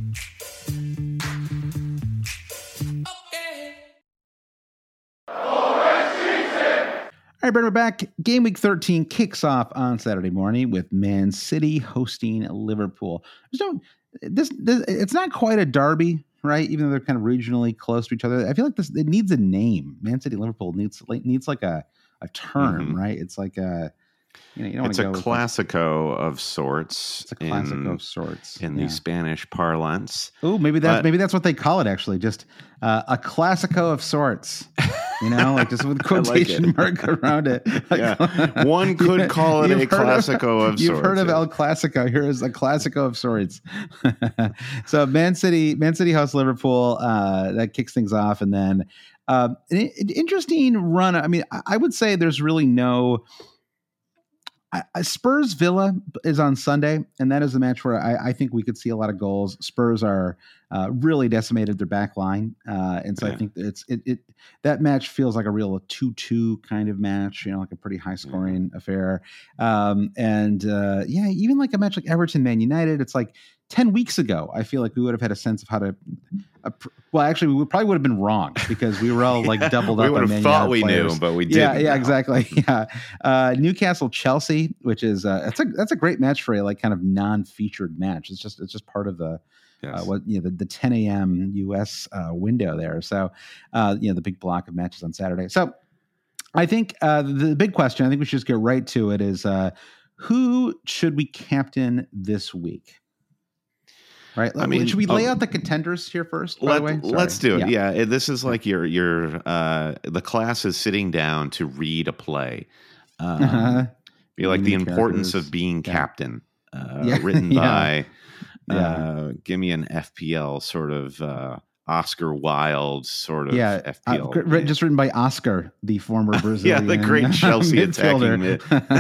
Speaker 2: All right, Brent, we're back. Game week thirteen kicks off on Saturday morning with Man City hosting Liverpool. So this, this it's not quite a derby, right? Even though they're kind of regionally close to each other. I feel like this it needs a name. Man City Liverpool needs like needs like a a term, mm-hmm. right? It's like a you know you don't
Speaker 3: it's a
Speaker 2: go
Speaker 3: classico
Speaker 2: like,
Speaker 3: of sorts.
Speaker 2: It's a classico
Speaker 3: in,
Speaker 2: of sorts
Speaker 3: in
Speaker 2: yeah.
Speaker 3: the Spanish parlance.
Speaker 2: Oh, maybe that's
Speaker 3: but,
Speaker 2: maybe that's what they call it. Actually, just uh, a classico of sorts. You know, like just with quotation like mark around it. Like,
Speaker 3: yeah. One could call it a classico of, of
Speaker 2: you've
Speaker 3: sorts.
Speaker 2: You've heard of
Speaker 3: yeah.
Speaker 2: El Clasico. Here is a classico of sorts. So Man City, Man City hosts Liverpool. Uh, that kicks things off. And then uh, an, an interesting run. I mean, I, I would say there's really no... I, Spurs Villa is on Sunday, and that is a match where I, I think we could see a lot of goals. Spurs are uh, really decimated their back line, uh, and so yeah. I think it's it, it that match feels like a real two-two kind of match, you know, like a pretty high-scoring mm-hmm. affair. Um, and uh, yeah, even like a match like Everton Man United, it's like ten weeks ago, I feel like we would have had a sense of how to. Uh, well, actually, we would, probably would have been wrong because we were all like yeah, doubled up.
Speaker 3: We would
Speaker 2: on
Speaker 3: have
Speaker 2: Man
Speaker 3: thought
Speaker 2: United
Speaker 3: we
Speaker 2: players.
Speaker 3: knew, but we didn't.
Speaker 2: Yeah, yeah,
Speaker 3: know.
Speaker 2: exactly. Yeah, uh, Newcastle Chelsea, which is uh, that's a that's a great match for a like kind of non-featured match. It's just it's just part of the. Yes. Uh, what you know the, the ten a.m. U S uh, window there. So uh, you know the big block of matches on Saturday. So I think uh, the, the big question. I think we should just get right to it. Is uh, who should we captain this week? Right. I mean, should we lay out the contenders here first? By
Speaker 3: let,
Speaker 2: the way, Sorry.
Speaker 3: let's do it.
Speaker 2: Yeah.
Speaker 3: yeah, this is like your your uh, the class is sitting down to read a play. Um, uh-huh. Be like the importance of being yeah. captain, uh, yeah. written yeah. by. Yeah. Uh, give me an F P L sort of uh, Oscar Wilde sort of
Speaker 2: yeah,
Speaker 3: F P L.
Speaker 2: Uh, just written by Oscar, the former Brazilian.
Speaker 3: yeah, the great Chelsea attacking mid.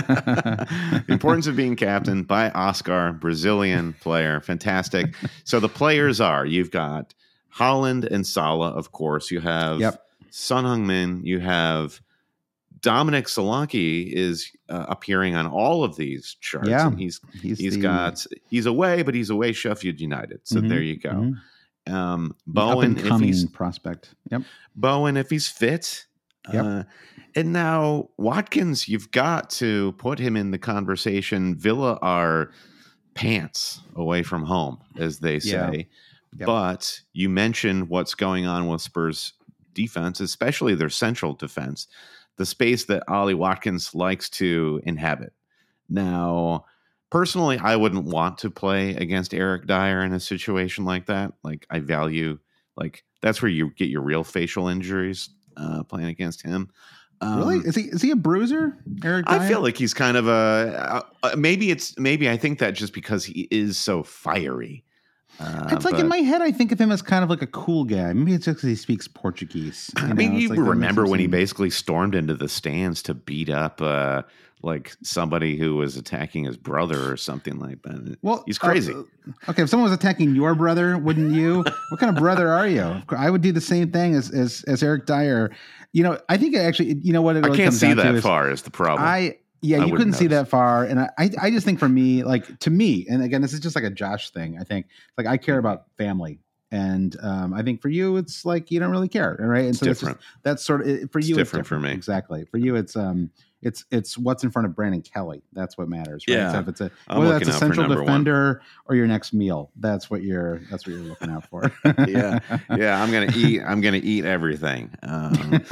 Speaker 3: The importance of being captain by Oscar, Brazilian player. Fantastic. So the players are, you've got Haaland and Salah, of course. You have
Speaker 2: yep.
Speaker 3: Son Heung-min. You have Dominic Solanke is uh, appearing on all of these charts.
Speaker 2: Yeah,
Speaker 3: and he's
Speaker 2: he's,
Speaker 3: he's
Speaker 2: the,
Speaker 3: got he's away, but he's away Sheffield United. So
Speaker 2: mm-hmm,
Speaker 3: there you go.
Speaker 2: Mm-hmm.
Speaker 3: Um, Bowen,
Speaker 2: if
Speaker 3: he's
Speaker 2: prospect. Yep.
Speaker 3: Bowen, if he's fit.
Speaker 2: Yep.
Speaker 3: Uh, and now Watkins, you've got to put him in the conversation. Villa are pants away from home, as they say.
Speaker 2: Yeah. Yep.
Speaker 3: But you mentioned what's going on with Spurs defense, especially their central defense. The space that Ollie Watkins likes to inhabit. Now, personally, I wouldn't want to play against Eric Dyer in a situation like that. Like, I value, like, that's where you get your real facial injuries uh, playing against him. Um,
Speaker 2: really? Is he is he a bruiser, Eric Dyer?
Speaker 3: I feel like he's kind of a, uh, maybe it's, maybe I think that just because he is so fiery. Uh,
Speaker 2: it's like
Speaker 3: but,
Speaker 2: in my head, I think of him as kind of like a cool guy. Maybe it's just because he speaks Portuguese. You
Speaker 3: I
Speaker 2: know?
Speaker 3: mean,
Speaker 2: it's
Speaker 3: you
Speaker 2: like
Speaker 3: remember when he basically stormed into the stands to beat up uh, like somebody who was attacking his brother or something like that.
Speaker 2: Well,
Speaker 3: he's crazy.
Speaker 2: Uh, okay, if someone was attacking your brother, wouldn't you? What kind of brother are you? I would do the same thing as as, as Eric Dyer. You know, I think it actually, you know what? It really
Speaker 3: I can't
Speaker 2: comes
Speaker 3: see
Speaker 2: down
Speaker 3: that
Speaker 2: to
Speaker 3: far is the problem.
Speaker 2: I. Yeah,
Speaker 3: I
Speaker 2: you couldn't
Speaker 3: notice.
Speaker 2: see that far. And I, I just think for me, like to me, and again, this is just like a Josh thing. I think like I care about family. And um, I think for you, it's like you don't really care. Right. And
Speaker 3: it's
Speaker 2: so
Speaker 3: different.
Speaker 2: That's, just, that's sort of it, for
Speaker 3: it's
Speaker 2: you.
Speaker 3: Different
Speaker 2: it's different
Speaker 3: for me.
Speaker 2: Exactly. For you, it's um, it's it's what's in front of Brandon Kelly. That's what matters. Right?
Speaker 3: Yeah.
Speaker 2: So if it's a
Speaker 3: I'm
Speaker 2: whether that's a
Speaker 3: looking out for
Speaker 2: central
Speaker 3: number
Speaker 2: defender
Speaker 3: one.
Speaker 2: or your next meal, that's what you're that's what you're looking out for.
Speaker 3: yeah. Yeah. I'm gonna eat. I'm gonna eat everything. Um,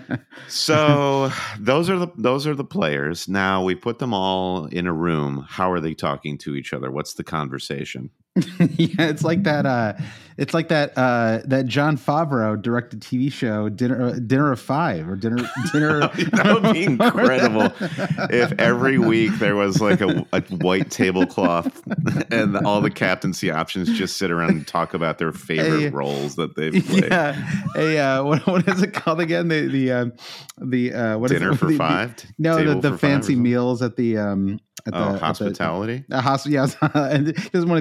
Speaker 3: so those are the those are the players. Now we put them all in a room. How are they talking to each other? What's the conversation?
Speaker 2: Yeah, it's like that. Uh, it's like that. Uh, that Jon Favreau directed T V show, Dinner uh, Dinner of Five, or Dinner Dinner.
Speaker 3: That would be incredible if every week there was like a, a white tablecloth and all the captaincy options just sit around and talk about their favorite
Speaker 2: Hey,
Speaker 3: roles that they've played.
Speaker 2: Yeah, hey, uh, what what is it called again? The the um, the uh, what
Speaker 3: Dinner
Speaker 2: is it?
Speaker 3: for
Speaker 2: the,
Speaker 3: five?
Speaker 2: The, no,
Speaker 3: Table
Speaker 2: the, the
Speaker 3: for
Speaker 2: fancy
Speaker 3: five or
Speaker 2: meals at the um. At the,
Speaker 3: oh,
Speaker 2: at
Speaker 3: hospitality.
Speaker 2: The, the hosp- yes, and just one of these hospitality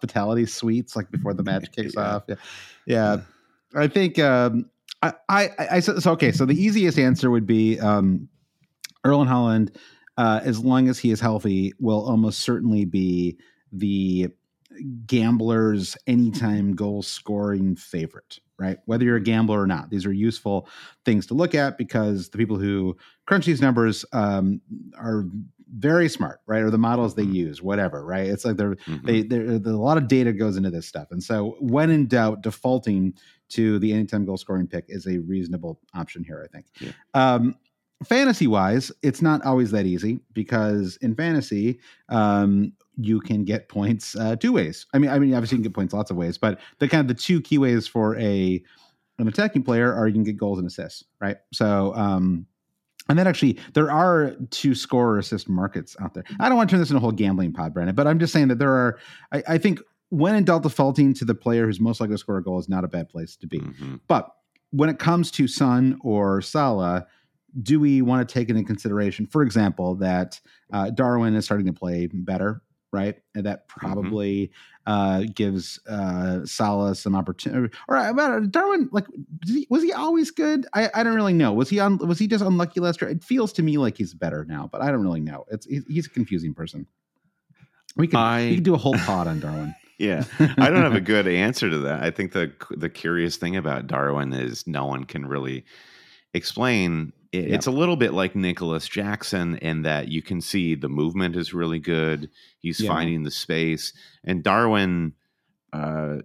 Speaker 2: hospitality suites like before the match kicks yeah. off. Yeah, yeah. I think um, I, I, I so, so okay. So the easiest answer would be um, Erling Haaland, uh, as long as he is healthy, will almost certainly be the gambler's anytime goal scoring favorite, right? Whether you're a gambler or not, these are useful things to look at because the people who crunch these numbers um, are very smart, right? Or the models they use, whatever, right? It's like they're, mm-hmm. they, they're, there's a lot of data goes into this stuff. And so when in doubt, defaulting to the anytime goal scoring pick is a reasonable option here, I think. Yeah. Um, fantasy wise, it's not always that easy because in fantasy, um, you can get points uh, two ways. I mean, I mean, obviously you can get points lots of ways, but the kind of the two key ways for a an attacking player are you can get goals and assists, right? So, um, and then actually there are two score assist markets out there. I don't want to turn this into a whole gambling pod, Brandon, but I'm just saying that there are. I, I think when in doubt, defaulting to the player who's most likely to score a goal is not a bad place to be. Mm-hmm. But when it comes to Son or Salah, do we want to take into consideration, for example, that uh, Darwin is starting to play better? Right. And that probably mm-hmm. uh, gives uh, Salah some opportunity. Or about Darwin, like, he, was he always good? I, I don't really know. Was he on? Was he just unlucky last year? It feels to me like he's better now, but I don't really know. It's he's a confusing person. We could I, we could do a whole pod on Darwin.
Speaker 3: Yeah, I don't have a good answer to that. I think the the curious thing about Darwin is no one can really explain. It, yep. It's a little bit like Nicholas Jackson in that you can see the movement is really good. He's yeah. finding the space, and Darwin, uh,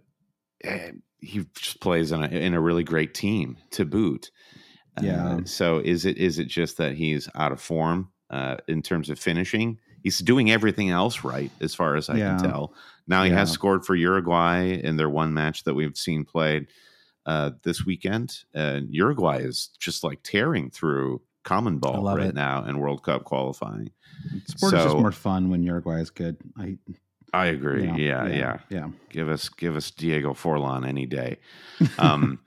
Speaker 3: he just plays in a, in a really great team to boot.
Speaker 2: Yeah.
Speaker 3: Uh, so is it is it just that he's out of form uh, in terms of finishing? He's doing everything else right, as far as I yeah. can tell. Now he yeah. has scored for Uruguay in their one match that we've seen played. Uh, this weekend, uh, Uruguay is just like tearing through common ball right it. now in World Cup qualifying.
Speaker 2: Sport so, is just more fun when Uruguay is good. I
Speaker 3: I agree. You know, yeah, yeah, yeah,
Speaker 2: yeah.
Speaker 3: Give us give us Diego Forlan any day. Um,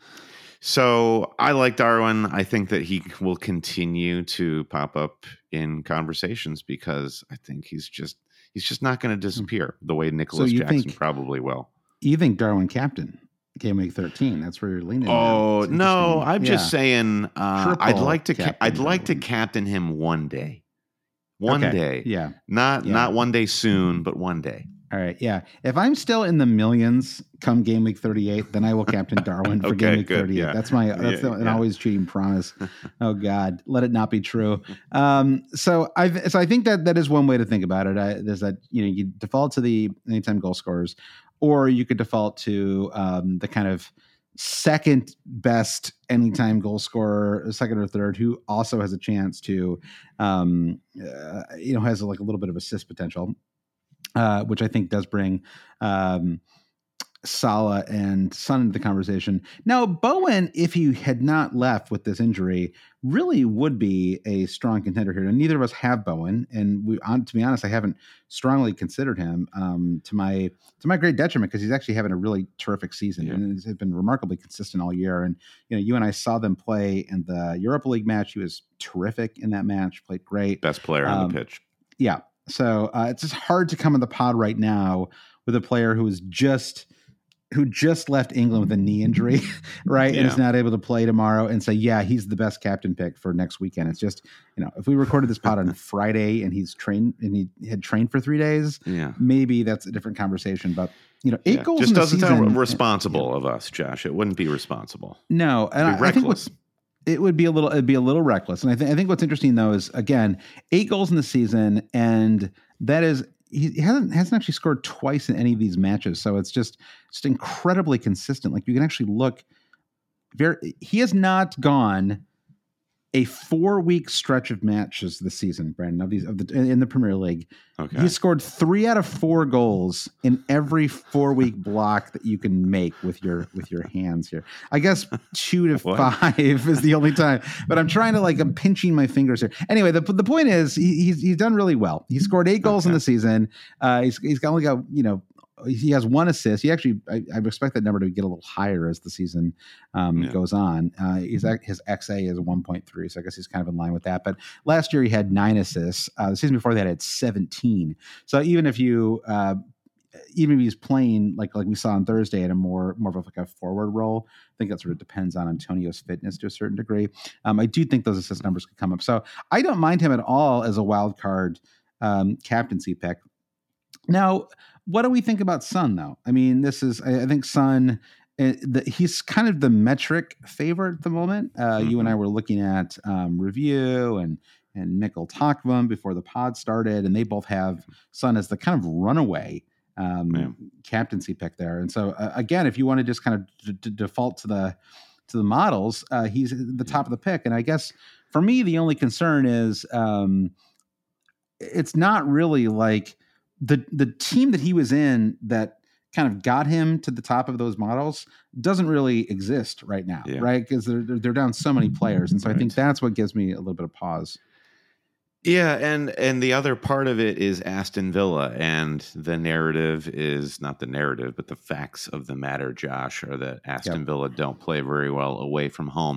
Speaker 3: so I like Darwin. I think that he will continue to pop up in conversations because I think he's just he's just not going to disappear the way Nicholas so Jackson think, probably will.
Speaker 2: You think Darwin captain? Game week thirteen. That's where you're leaning.
Speaker 3: Oh no, I'm yeah. just saying. Uh, I'd like to. Ca- I'd like to captain him one day. One
Speaker 2: okay.
Speaker 3: day.
Speaker 2: Yeah.
Speaker 3: Not
Speaker 2: yeah.
Speaker 3: not one day soon, but one day.
Speaker 2: All right. Yeah. If I'm still in the millions come game week thirty-eight, then I will captain Darwin for okay, game week good, thirty-eight. Yeah. That's my. That's yeah, the, an yeah. always cheating promise. Oh God, let it not be true. Um, so I. So I think that that is one way to think about it. I, there's that you know you default to the anytime goal scorers. Or you could default to um, the kind of second best anytime goal scorer, second or third, who also has a chance to, um, uh, you know, has like a little bit of assist potential, uh, which I think does bring um, Salah and Son into the conversation. Now, Bowen, if he had not left with this injury, really would be a strong contender here. And neither of us have Bowen, and we, on, to be honest, I haven't strongly considered him um, to my to my great detriment because he's actually having a really terrific season yeah. and has been remarkably consistent all year. And you know, you and I saw them play in the Europa League match. He was terrific in that match, played great,
Speaker 3: best player um, on the pitch.
Speaker 2: Yeah, so uh, it's just hard to come in the pod right now with a player who is just. who just left England with a knee injury, right? Yeah. And is not able to play tomorrow and say, yeah, he's the best captain pick for next weekend. It's just, you know, if we recorded this pod on Friday and he's trained and he had trained for three days,
Speaker 3: yeah,
Speaker 2: maybe that's a different conversation. But, you know, eight yeah. goals
Speaker 3: just
Speaker 2: in the
Speaker 3: doesn't
Speaker 2: season,
Speaker 3: sound responsible yeah. of us, Josh. It wouldn't be responsible.
Speaker 2: No. And
Speaker 3: It'd be
Speaker 2: I, I think
Speaker 3: reckless.
Speaker 2: what's, it would be a little, it'd be a little reckless. And I think, I think what's interesting though, is again, eight goals in the season. And that is, he hasn't hasn't actually scored twice in any of these matches, so it's just just incredibly consistent. Like you can actually look very. He has not gone a four week stretch of matches this season, Brandon, of these of the in the Premier League.
Speaker 3: Okay.
Speaker 2: He scored three out of four goals in every four week block that you can make with your with your hands here. I guess two to five is the only time, but I'm trying to like I'm pinching my fingers here. Anyway, the the point is he, he's he's done really well. He scored eight goals okay. in the season. Uh, he's he's only got you know. He has one assist. He actually, I, I expect that number to get a little higher as the season um, yeah. goes on. Uh, he's, his X A is one point three, so I guess he's kind of in line with that. But last year he had nine assists. Uh, the season before that, he had seventeen. So even if you, uh, even if he's playing like like we saw on Thursday at a more more of like a forward role, I think that sort of depends on Antonio's fitness to a certain degree. Um, I do think those assist numbers could come up, so I don't mind him at all as a wild card um, captaincy pick. Now, what do we think about Son though? I mean, this is I, I think Son. Uh, the, he's kind of the metric favorite at the moment. Uh, mm-hmm. You and I were looking at um, Review and and Nick will talk of them before the pod started, and they both have Son as the kind of runaway um, yeah. captaincy pick there. And so uh, again, if you want to just kind of d- d- default to the to the models, uh, he's at the top of the pick. And I guess for me, the only concern is um, it's not really like the the team that he was in that kind of got him to the top of those models doesn't really exist right now, yeah. right? Because they're, they're down so many players. And so right. I think that's what gives me a little bit of pause.
Speaker 3: Yeah, and and the other part of it is Aston Villa, and the narrative is not the narrative, but the facts of the matter, Josh, are that Aston yep. Villa don't play very well away from home.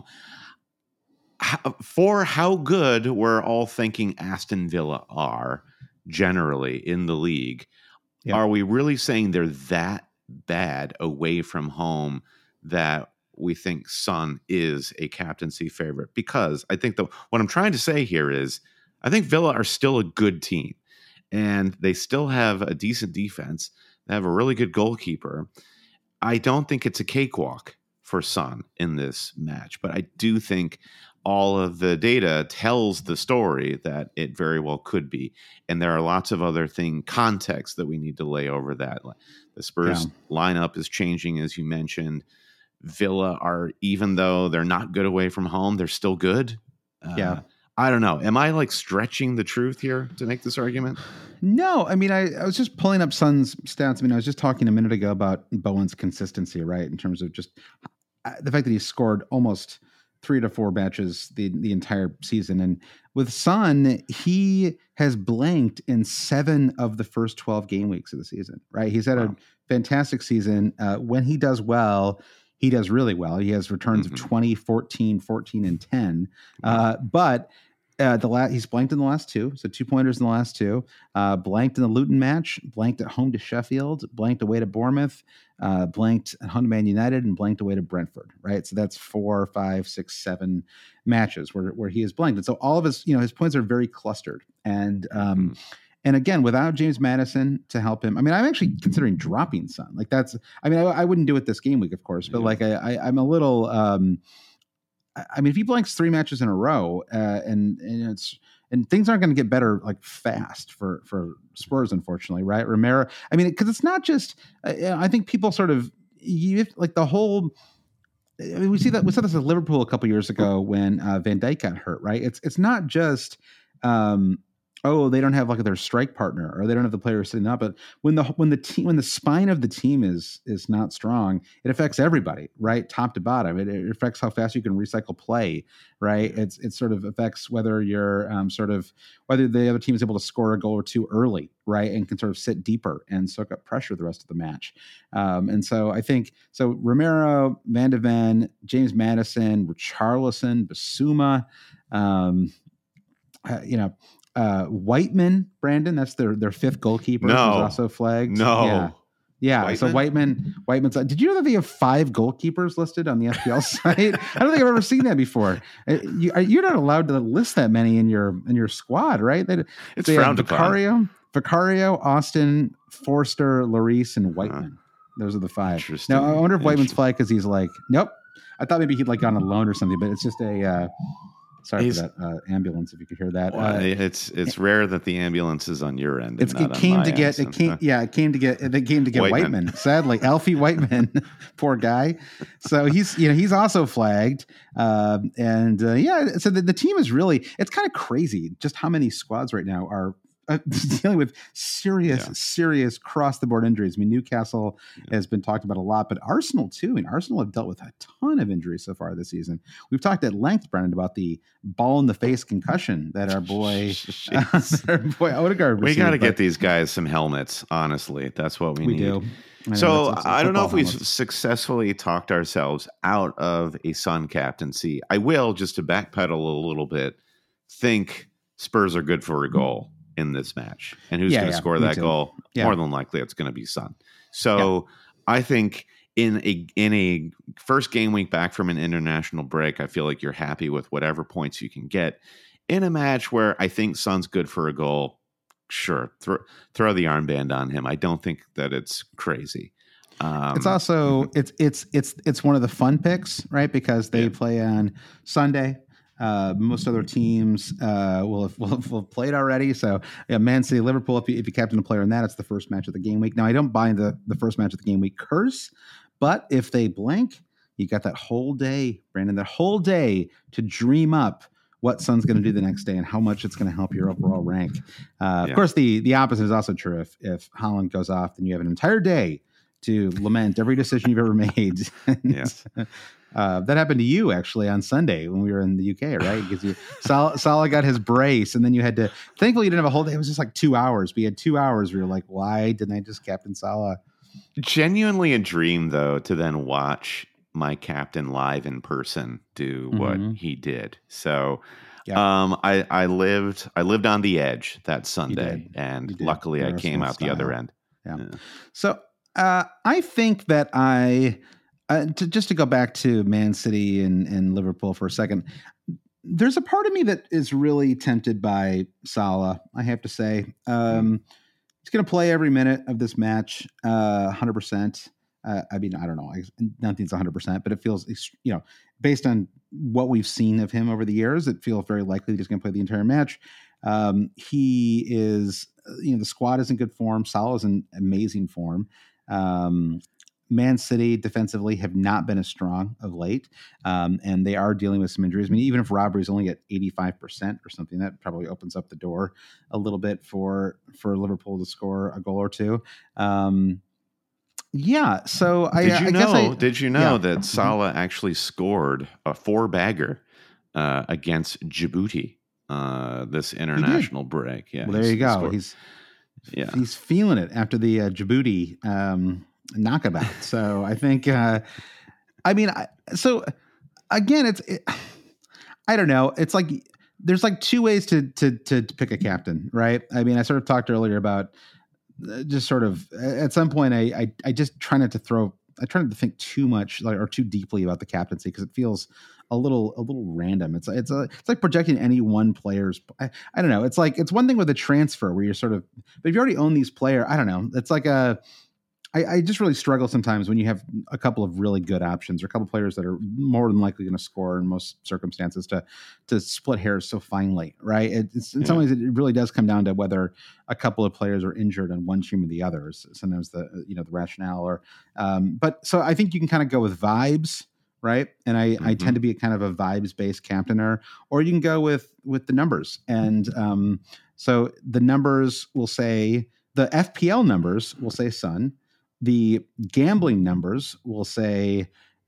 Speaker 3: How, for how good we're all thinking Aston Villa are generally in the league, yep. are we really saying they're that bad away from home that we think Son is a captaincy favorite? Because I think the what I'm trying to say here is I think Villa are still a good team, and they still have a decent defense. They have a really good goalkeeper. I don't think it's a cakewalk for Son in this match, but I do think all of the data tells the story that it very well could be. And there are lots of other thing context that we need to lay over that. The Spurs yeah. lineup is changing, as you mentioned. Villa are, even though they're not good away from home, they're still good. Uh,
Speaker 2: yeah.
Speaker 3: I don't know. Am I like stretching the truth here to make this argument?
Speaker 2: No, I mean, I, I was just pulling up Son's stats. I mean, I was just talking a minute ago about Bowen's consistency, right? In terms of just the fact that he scored almost three to four matches the, the entire season. And with Son, he has blanked in seven of the first twelve game weeks of the season, right? He's had wow. a fantastic season. Uh, when he does well, he does really well. He has returns mm-hmm. of twenty, fourteen, fourteen, and ten. Uh, but uh, the last he's blanked in the last two, so two pointers in the last two. Uh, blanked in the Luton match, blanked at home to Sheffield, blanked away to Bournemouth, uh, blanked at home to Man United, and blanked away to Brentford. Right, so that's four, five, six, seven matches where where he is blanked, and so all of his you know his points are very clustered. And um, mm-hmm. and again, without James Maddison to help him, I mean, I'm actually considering dropping Son. Like that's, I mean, I, I wouldn't do it this game week, of course, but yeah. like I, I I'm a little. Um, I mean, if he blanks three matches in a row, uh, and and it's and things aren't going to get better like fast for for Spurs, unfortunately, right? Romero. I mean, because it's not just. Uh, I think people sort of you have, like the whole. I mean, we see that we saw this at Liverpool a couple years ago when uh, Van Dijk got hurt, right? It's it's not just. Um, oh, they don't have like their strike partner, or they don't have the player sitting up. But when the when the team when the spine of the team is is not strong, it affects everybody, right, top to bottom. It, it affects how fast you can recycle play, right? It's it sort of affects whether you're um, sort of whether the other team is able to score a goal or two early, right, and can sort of sit deeper and soak up pressure the rest of the match. Um, and so I think so. Romero, Van de Ven, James Maddison, Richarlison, Basuma, um, uh, you know. Uh, Whiteman, Brandon, that's their their fifth goalkeeper.
Speaker 3: No,
Speaker 2: who's also flagged.
Speaker 3: No,
Speaker 2: yeah, yeah.
Speaker 3: Whiteman?
Speaker 2: So Whiteman, Whiteman's. Did you know that they have five goalkeepers listed on the F P L site? I don't think I've ever seen that before. You, you're not allowed to list that many in your in your squad, right? They,
Speaker 3: it's
Speaker 2: they
Speaker 3: frowned
Speaker 2: have Vicario, Vicario, Austin, Forster, Lloris, and Whiteman. Uh-huh. Those are the five.
Speaker 3: Interesting.
Speaker 2: Now I wonder if Whiteman's flagged because he's like, nope. I thought maybe he'd like gone on loan or something, but it's just a. Uh, Sorry He's, for that uh, ambulance. If you could hear that,
Speaker 3: well,
Speaker 2: uh,
Speaker 3: it's it's rare that the ambulance is on your end.
Speaker 2: It's, it came to get it came yeah it came to get it came to get Whiteman. Whiteman sadly, Alfie Whiteman, poor guy. So he's you know he's also flagged, uh, and uh, yeah. So the, the team is really it's kind of crazy just how many squads right now are. Uh, dealing with serious, yeah. serious cross-the-board injuries. I mean, Newcastle yeah. has been talked about a lot, but Arsenal too. I mean, Arsenal have dealt with a ton of injuries so far this season. We've talked at length, Brennan, about the ball-in-the-face concussion that our boy, uh, our boy Odegaard received.
Speaker 3: We got to get these guys some helmets. Honestly, that's what we,
Speaker 2: we
Speaker 3: need.
Speaker 2: do. I
Speaker 3: so it's, it's I don't know if we've helmets. successfully talked ourselves out of a Son captaincy. I will, just to backpedal a little bit, think Spurs are good for a goal. in this match. And who's
Speaker 2: Yeah,
Speaker 3: going to
Speaker 2: yeah,
Speaker 3: score
Speaker 2: me
Speaker 3: that
Speaker 2: too.
Speaker 3: goal?
Speaker 2: Yeah.
Speaker 3: More than likely, it's going to be Son. So I think in a in a first game week back from an international break, I feel like you're happy with whatever points you can get. In a match where I think Son's good for a goal, sure, throw throw the armband on him. I don't think that it's crazy. Um,
Speaker 2: It's also it's it's it's it's one of the fun picks, right? Because they
Speaker 3: Yeah.
Speaker 2: play on Sunday. Uh, most other teams uh, will, have, will, have, will have played already. So, yeah, Man City, Liverpool. If you, if you captain a player in that, it's the first match of the game week. Now, I don't buy the the first match of the game week curse, but if they blank, you got that whole day, Brandon, that whole day to dream up what Son's going to do the next day and how much it's going to help your overall rank. Uh,
Speaker 3: Yeah.
Speaker 2: Of course, the the opposite is also true. If if Haaland goes off, then you have an entire day to lament every decision you've ever made. And,
Speaker 3: Yeah.
Speaker 2: uh, that happened to you actually on Sunday when we were in the U K, right? Because you Salah, Salah got his brace, and then you had to. Thankfully, you didn't have a whole day. It was just like two hours. But you had two hours where you're like, "Why didn't I just captain Salah?"
Speaker 3: Genuinely a dream, though, to then watch my captain live in person do what
Speaker 2: Mhm.
Speaker 3: he did. So,
Speaker 2: Yeah.
Speaker 3: um, I I lived I lived on the edge that Sunday,
Speaker 2: did.
Speaker 3: and
Speaker 2: You did.
Speaker 3: luckily I came
Speaker 2: Arsenal
Speaker 3: out the other
Speaker 2: style.
Speaker 3: end.
Speaker 2: Yeah.
Speaker 3: Yeah.
Speaker 2: So uh, I think that I, uh, to, just to go back to Man City and, and Liverpool for a second, there's a part of me that is really tempted by Salah, I have to say. Um, he's going to play every minute of this match, uh, one hundred percent. Uh, I mean, I don't know. I, nothing's one hundred percent, but it feels, you know, based on what we've seen of him over the years, it feels very likely that he's going to play the entire match. Um, he is, you know, the squad is in good form. Salah is in amazing form. Um, Man City defensively have not been as strong of late, um, and they are dealing with some injuries. I mean, even if Robbery is only at eighty-five percent or something, that probably opens up the door a little bit for for Liverpool to score a goal or two. Um, yeah, so I
Speaker 3: Did you
Speaker 2: I
Speaker 3: know?
Speaker 2: guess I,
Speaker 3: did you know
Speaker 2: yeah.
Speaker 3: that Salah actually scored a four bagger uh, against Djibouti uh, this international break? Yeah,
Speaker 2: Well, there
Speaker 3: he's-
Speaker 2: you
Speaker 3: he
Speaker 2: go.
Speaker 3: scored-
Speaker 2: He's
Speaker 3: yeah.
Speaker 2: he's feeling it after the uh, Djibouti um, knockabout. So I think, uh, I mean, I, so again, it's, it, I don't know. It's like, there's like two ways to, to, to, to pick a captain, right? I mean, I sort of talked earlier about uh, just sort of at some point, I, I, I just try not to throw, I try not to think too much like, or too deeply about the captaincy because it feels a little, a little random. It's, it's a, it's like projecting any one player's, I, I don't know. It's like, it's one thing with a transfer where you're sort of, but if you already own these player, I don't know. It's like a, I, I just really struggle sometimes when you have a couple of really good options or a couple of players that are more than likely going to score in most circumstances to to split hairs so finely, right? It, it's, in
Speaker 3: Yeah.
Speaker 2: some ways, it really does come down to whether a couple of players are injured on one team or the others. Sometimes the you know the rationale, or um, but so I think you can kind of go with vibes, right? And I, I
Speaker 3: Mhm.
Speaker 2: tend to be a kind of a vibes based captainer, or you can go with with the numbers. And um, so the numbers will say the F P L numbers will say Son. The gambling numbers will say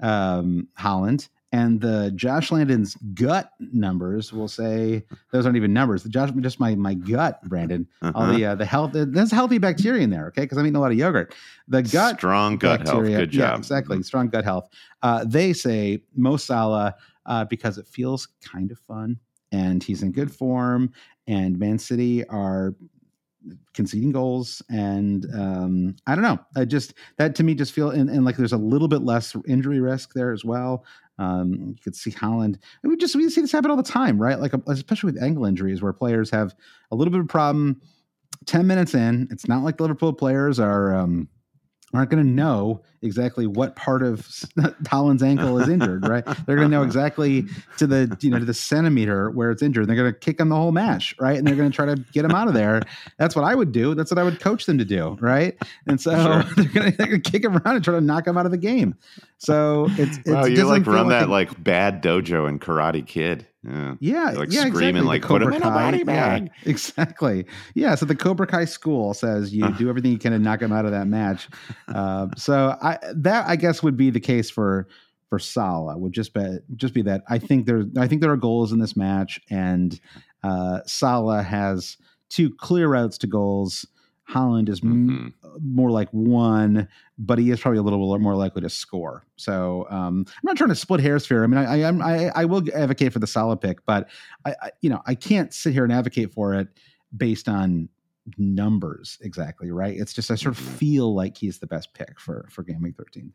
Speaker 2: um, Haaland, and the Josh Landon's gut numbers will say those aren't even numbers. The Josh, just my my gut, Brandon. All
Speaker 3: Uh-huh.
Speaker 2: the uh, the health. There's healthy bacteria in there, okay? Because I'm eating a lot of yogurt. The gut
Speaker 3: Strong gut
Speaker 2: bacteria,
Speaker 3: health. Good
Speaker 2: yeah,
Speaker 3: job.
Speaker 2: exactly. Strong gut health. Uh, they say Mo Salah uh, because it feels kind of fun, and he's in good form, and Man City are conceding goals, and um I don't know, I just that to me just feel and, and like there's a little bit less injury risk there as well. Um you could see Haaland, and we just we see this happen all the time, right? Like especially with ankle injuries where players have a little bit of a problem ten minutes in. It's not like the Liverpool players are um aren't going to know exactly what part of Haaland's ankle is injured, right? They're going to know exactly to the, you know, to the centimeter where it's injured. They're going to kick him the whole match, right? And they're going to try to get him out of there. That's what I would do. That's what I would coach them to do, right? And so
Speaker 3: Sure.
Speaker 2: they're going to, they're going to kick him around and try to knock him out of the game. So it's, it's
Speaker 3: Wow, you
Speaker 2: doesn't
Speaker 3: like
Speaker 2: feel
Speaker 3: run that
Speaker 2: a-
Speaker 3: like bad dojo in Karate Kid. Yeah.
Speaker 2: yeah,
Speaker 3: You're, like,
Speaker 2: yeah,
Speaker 3: screaming,
Speaker 2: exactly.
Speaker 3: like,
Speaker 2: The
Speaker 3: put him
Speaker 2: Cobra
Speaker 3: in a
Speaker 2: Kai-
Speaker 3: body
Speaker 2: yeah,
Speaker 3: bag.
Speaker 2: exactly. Yeah. So the Cobra Kai school says you
Speaker 3: Uh.
Speaker 2: do everything you can to knock him out of that match. Uh, so I that I guess would be the case for for Salah. Would just be just be that I think there I think there are goals in this match, and uh, Salah has two clear routes to goals. Haaland is m-
Speaker 3: Mhm.
Speaker 2: more like one, but he is probably a little more likely to score. So um, I'm not trying to split hairs here. I mean, I I, I, I will advocate for the Salah pick, but I, I you know I can't sit here and advocate for it based on numbers exactly, right? It's just I sort of feel like he's the best pick for for game week thirteen.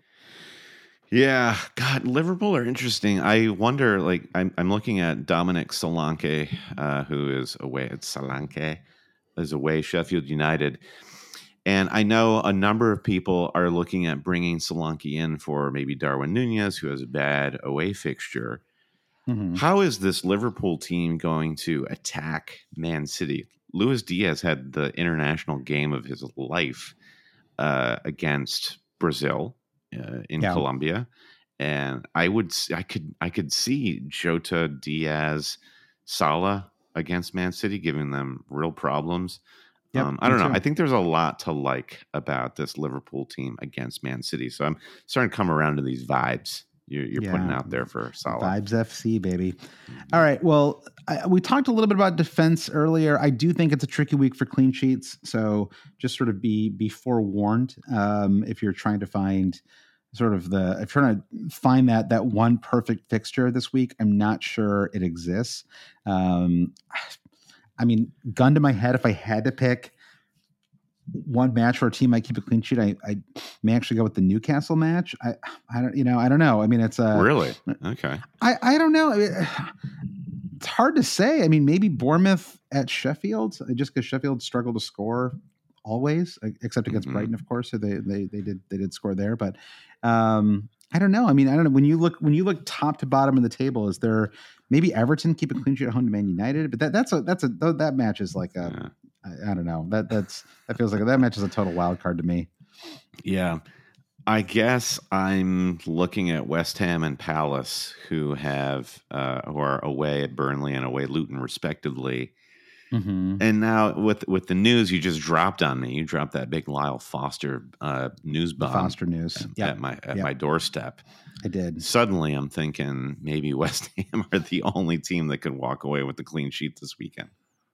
Speaker 3: Yeah, God, Liverpool are interesting. I wonder, like, I'm I'm looking at Dominic Solanke, uh, who is away at Solanke, is away Sheffield United, and I know a number of people are looking at bringing Solanke in for maybe Darwin Nunez, who has a bad away fixture. Mm-hmm. How is this Liverpool team going to attack Man City? Luis Diaz had the international game of his life uh, against Brazil. Uh, in yeah. Colombia, and I would I could I could see Jota, Diaz, Salah against Man City giving them real problems. Yep, um, I don't know. Too. I think there's a lot to like about this Liverpool team against Man City. So I'm starting to come around to these vibes you're, you're yeah. putting out there for Salah.
Speaker 2: Vibes F C, baby. All right. Well, I, we talked a little bit about defense earlier. I do think it's a tricky week for clean sheets. So just sort of be be forewarned um, if you're trying to find sort of the if you're trying to find that that one perfect fixture this week. I'm not sure it exists. Um, I mean, gun to my head, if I had to pick one match where a team might keep a clean sheet, I, I may actually go with the Newcastle match. I, I don't, you know, I don't know. I mean, it's a
Speaker 3: really okay.
Speaker 2: I, I don't know. I mean, it's hard to say. I mean, maybe Bournemouth at Sheffield, just because Sheffield struggled to score always, except against mm-hmm. Brighton, of course. So they they they did they did score there, but um, I don't know. I mean, I don't know. When you look when you look top to bottom of the table, is there maybe Everton keep a clean sheet at home to Man United? But that that's a that's a that match is like a. Yeah. I, I don't know. That that's that feels like that match is a total wild card to me.
Speaker 3: Yeah. I guess I'm looking at West Ham and Palace, who have uh, who are away at Burnley and away Luton, respectively. Mm-hmm. And now with with the news you just dropped on me, you dropped that big Lyle Foster uh, news bomb.
Speaker 2: The Foster news
Speaker 3: at,
Speaker 2: yep.
Speaker 3: at my at
Speaker 2: yep.
Speaker 3: my doorstep.
Speaker 2: I did.
Speaker 3: Suddenly, I'm thinking maybe West Ham are the only team that could walk away with the clean sheet this weekend.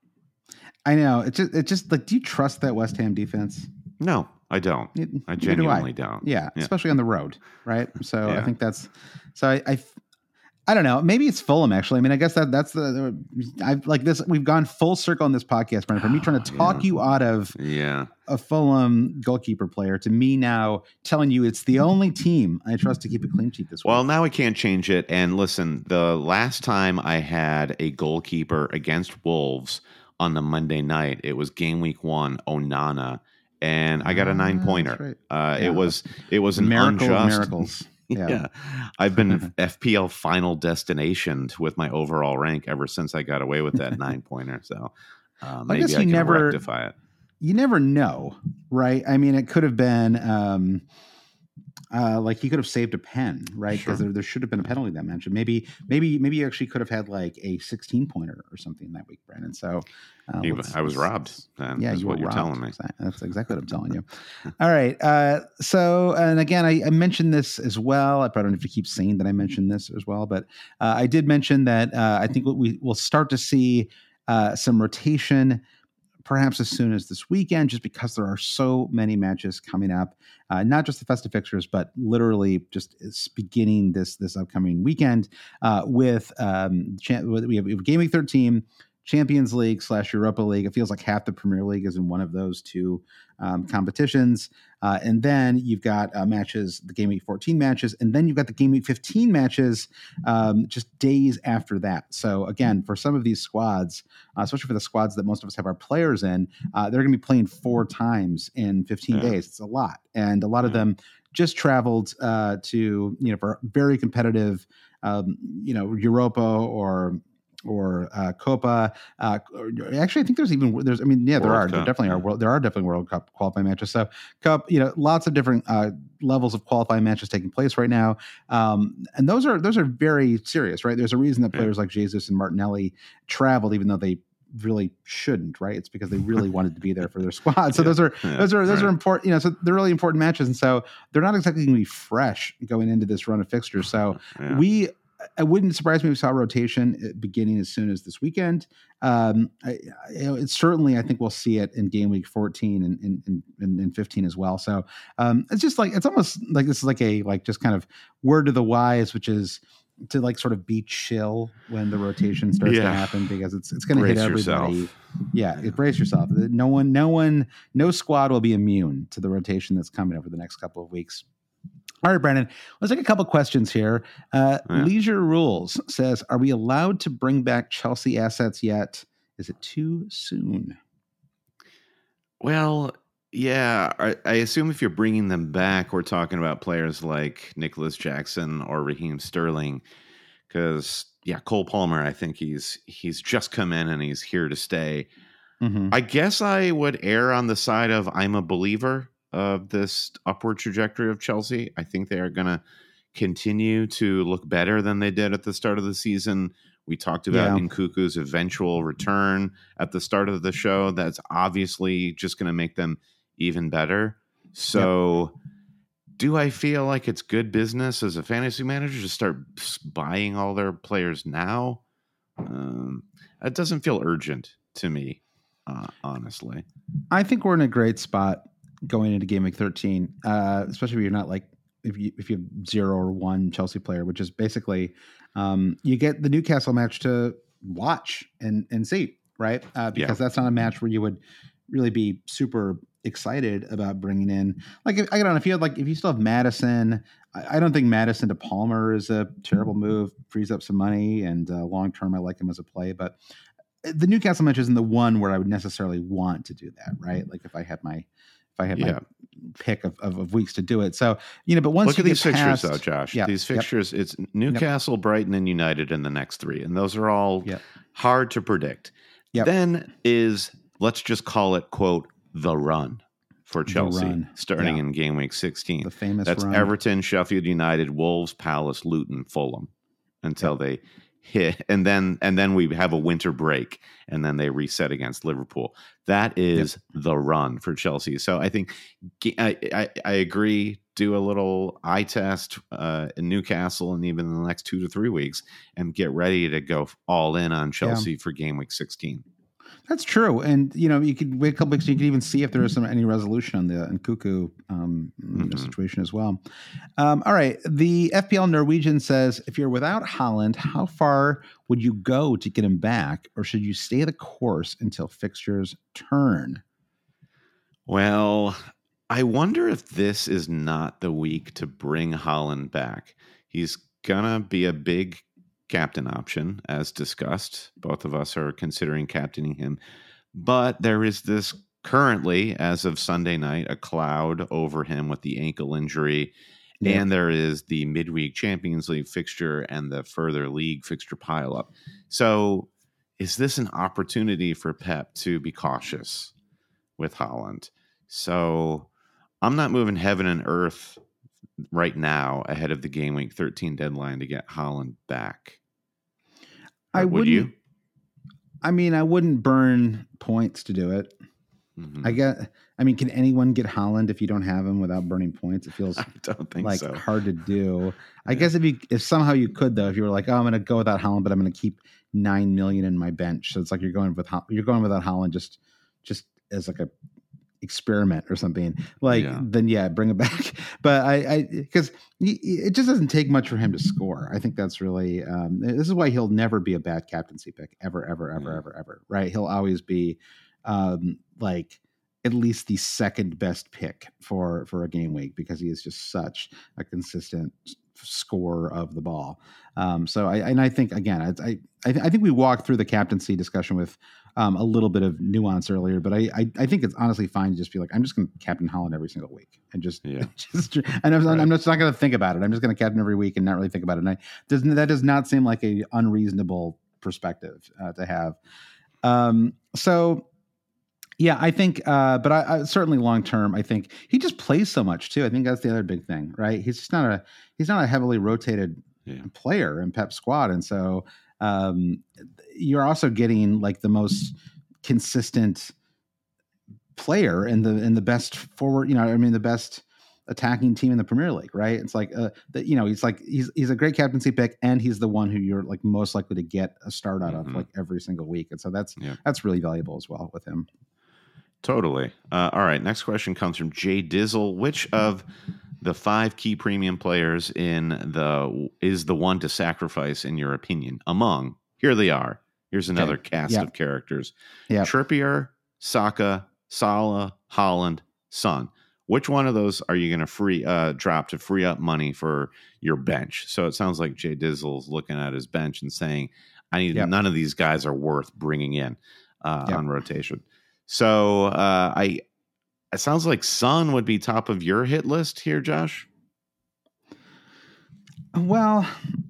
Speaker 2: I know. It's just, it's just like, do you trust that West Ham defense?
Speaker 3: No, I don't. It, I genuinely do I. don't.
Speaker 2: Yeah, yeah, especially on the road, right? So
Speaker 3: yeah.
Speaker 2: I think that's. So I, I, I don't know. Maybe it's Fulham actually. I mean, I guess that that's the. I like this. We've gone full circle on this podcast, Brandon. From me trying to talk yeah. you out of
Speaker 3: yeah.
Speaker 2: a Fulham goalkeeper player to me now telling you it's the only team I trust to keep a clean sheet this week.
Speaker 3: Well, now we can't change it. And listen, the last time I had a goalkeeper against Wolves on the Monday night, it was game week one, Onana, and I got a nine pointer.
Speaker 2: Right.
Speaker 3: Uh,
Speaker 2: yeah.
Speaker 3: It was it was an
Speaker 2: miracle
Speaker 3: unjust.
Speaker 2: Of miracles.
Speaker 3: Yeah. yeah, I've been F P L final destination with my overall rank ever since I got away with that nine pointer. So uh, maybe I, guess you I can never, rectify it.
Speaker 2: You never know, right? I mean, it could have been. Um, Uh, like he could have saved a pen, right? Because sure. there, there should have been a penalty that mentioned. Maybe, maybe, maybe you actually could have had like a sixteen pointer or something that week, Brandon. So
Speaker 3: uh, you, I was robbed. Then,
Speaker 2: yeah,
Speaker 3: is
Speaker 2: you
Speaker 3: what
Speaker 2: were
Speaker 3: you're
Speaker 2: robbed.
Speaker 3: telling me.
Speaker 2: That's exactly what I'm telling you. All right. Uh, so, and again, I, I mentioned this as well. I probably don't have to keep saying that I mentioned this as well, but uh, I did mention that uh, I think we will start to see uh, some rotation. Perhaps as soon as this weekend, just because there are so many matches coming up, uh, not just the festive fixtures, but literally just it's beginning this this upcoming weekend uh, with um, we have, we have Game Week thirteen, Champions League slash Europa League. It feels like half the Premier League is in one of those two um, competitions. Uh, and then you've got uh, matches, the Game Week fourteen matches, and then you've got the Game Week fifteen matches um, just days after that. So again, for some of these squads, uh, especially for the squads that most of us have our players in, uh, they're going to be playing four times in fifteen yeah. days. It's a lot. And a lot yeah. of them just traveled uh, to, you know, for very competitive, um, you know, Europa or or uh, Copa. Uh, actually, I think there's even there's. I mean, yeah, there World are Cup, there definitely yeah. are. World, there are definitely World Cup qualifying matches. So, Cup, you know, lots of different uh, levels of qualifying matches taking place right now, um, and those are those are very serious, right? There's a reason that players yeah. like Jesus and Martinelli traveled, even though they really shouldn't, right? It's because they really wanted to be there for their squad. So yeah. those are yeah. those are those right. are important. You know, so they're really important matches, and so they're not exactly going to be fresh going into this run of fixtures. So yeah. we. It wouldn't surprise me if we saw rotation beginning as soon as this weekend. Um, I, it's certainly, I think we'll see it in game week fourteen and, and, and, and fifteen as well. So um, it's just like, it's almost like this is like a, like just kind of word to the wise, which is to like sort of be chill when the rotation starts
Speaker 3: Yeah.
Speaker 2: to happen, because it's it's going to hit
Speaker 3: Brace
Speaker 2: everybody.
Speaker 3: yourself.
Speaker 2: Yeah, brace yourself. No one, no one, no squad will be immune to the rotation that's coming over the next couple of weeks. All right, Brandon, let's take a couple questions here. Uh,
Speaker 3: Yeah.
Speaker 2: Leisure Rules says, are we allowed to bring back Chelsea assets yet? Is it too soon?
Speaker 3: Well, yeah, I, I assume if you're bringing them back, we're talking about players like Nicholas Jackson or Raheem Sterling, because yeah, Cole Palmer, I think he's he's just come in and he's here to stay.
Speaker 2: Mm-hmm.
Speaker 3: I guess I would err on the side of I'm a believer of this upward trajectory of Chelsea. I think they are going to continue to look better than they did at the start of the season. We talked about
Speaker 2: Yeah.
Speaker 3: Nkunku's eventual return at the start of the show. That's obviously just going to make them even better. So do I feel like it's good business as a fantasy manager to start buying all their players now? Um, it doesn't feel urgent to me, uh, honestly.
Speaker 2: I think we're in a great spot going into game week thirteen, uh, especially if you're not like, if you if you have zero or one Chelsea player, which is basically um, you get the Newcastle match to watch and and see, right? Uh, because
Speaker 3: Yeah.
Speaker 2: that's not a match where you would really be super excited about bringing in. Like, if, I don't know if you had like if you still have Madison, I, I don't think Madison to Palmer is a terrible move. Frees up some money, and uh, long term, I like him as a play. But the Newcastle match isn't the one where I would necessarily want to do that, right? Like if I had my if I had
Speaker 3: Yeah.
Speaker 2: my pick of, of, of weeks to do it. So, you know, but once
Speaker 3: Look
Speaker 2: you
Speaker 3: at
Speaker 2: get
Speaker 3: these fixtures,
Speaker 2: past,
Speaker 3: though, Josh.
Speaker 2: Yeah,
Speaker 3: These
Speaker 2: yep.
Speaker 3: fixtures, it's Newcastle, Brighton, and United in the next three. And those are all
Speaker 2: Yep.
Speaker 3: hard to predict.
Speaker 2: Yep.
Speaker 3: Then is, let's just call it, quote, the run for Chelsea,
Speaker 2: run.
Speaker 3: starting
Speaker 2: Yeah.
Speaker 3: in game week sixteen.
Speaker 2: The famous
Speaker 3: That's
Speaker 2: run.
Speaker 3: Everton, Sheffield United, Wolves, Palace, Luton, Fulham, until they hit. And then, and then we have a winter break, and then they reset against Liverpool. That is the run for Chelsea. So I think I, I, I agree. Do a little eye test uh, in Newcastle, and even in the next two to three weeks, and get ready to go all in on Chelsea for game week sixteen.
Speaker 2: That's true. And, you know, you could wait a couple weeks, you could even see if there is some any resolution on the Nkunku um,
Speaker 3: Mhm.
Speaker 2: situation as well. Um, all right. The F P L Norwegian says, if you're without Haaland, how far would you go to get him back? Or should you stay the course until fixtures turn?
Speaker 3: Well, I wonder if this is not the week to bring Haaland back. He's gonna be a big captain option, as discussed. Both of us are considering captaining him. But there is this currently, as of Sunday night, a cloud over him with the ankle injury.
Speaker 2: Yeah.
Speaker 3: And there is the midweek Champions League fixture and the further league fixture pileup. So is this an opportunity for Pep to be cautious with Haaland? So I'm not moving heaven and earth right now ahead of the game week thirteen deadline to get Haaland back.
Speaker 2: I
Speaker 3: Would
Speaker 2: wouldn't,
Speaker 3: you?
Speaker 2: I mean, I wouldn't burn points to do it.
Speaker 3: Mhm.
Speaker 2: I get, I mean, can anyone get Haaland if you don't have him without burning points? It feels
Speaker 3: I don't think
Speaker 2: like
Speaker 3: so.
Speaker 2: hard to do. I
Speaker 3: Yeah.
Speaker 2: guess if you, if somehow you could though, if you were like, oh, I'm going to go without Haaland, but I'm going to keep nine million in my bench. So it's like you're going with, Ho- you're going without Haaland just, just as like a experiment or something. Like,
Speaker 3: Yeah.
Speaker 2: then yeah, bring it back. But I, I, because it just doesn't take much for him to score. I think that's really, um, this is why he'll never be a bad captaincy pick ever, ever, ever,
Speaker 3: Yeah.
Speaker 2: ever, ever. Right? He'll always be, um, like at least the second best pick for for a game week because he is just such a consistent scorer of the ball. Um, so I and I think again, I I I, th- I think we walked through the captaincy discussion with um, a little bit of nuance earlier, but I, I I think it's honestly fine to just be like, I'm just going to captain Haaland every single week and just
Speaker 3: Yeah.
Speaker 2: just and I'm, I'm just not going to think about it. I'm just going to captain every week and not really think about it. And I, does that does not seem like a unreasonable perspective uh, to have. Um, so. Yeah, I think, uh, but I, I certainly long term, I think he just plays so much too. I think that's the other big thing, right? He's just not a he's not a heavily rotated
Speaker 3: Yeah.
Speaker 2: player in Pep's squad, and so um, you're also getting like the most consistent player and the in the best forward. You know, I mean, the best attacking team in the Premier League, right? It's like, uh, the, you know, he's like he's he's a great captaincy pick, and he's the one who you're like most likely to get a start out
Speaker 3: Mhm.
Speaker 2: of like every single week, and so that's
Speaker 3: Yeah.
Speaker 2: that's really valuable as well with him.
Speaker 3: Totally. Uh, all right. Next question comes from Jay Dizzle. Which of the five key premium players in the is the one to sacrifice in your opinion among, here they are. Here's another okay. cast yep. of characters. Yep. Trippier, Saka, Salah, Haaland, Son. Which one of those are you going to free uh, drop to free up money for your bench? So it sounds like Jay Dizzle's looking at his bench and saying, I need yep. none of these guys are worth bringing in uh, yep. on rotation. So uh, I it sounds like Son would be top of your hit list here, Josh.
Speaker 2: Well,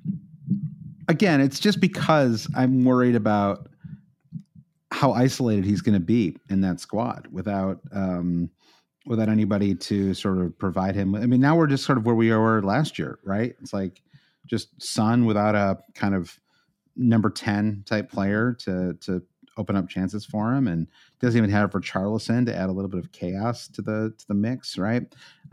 Speaker 2: again, it's just because I'm worried about how isolated he's going to be in that squad without um, without anybody to sort of provide him. I mean, now we're just sort of where we were last year, right? It's like just Son without a kind of number ten type player to to open up chances for him, and doesn't even have Richarlison to add a little bit of chaos to the to the mix, right?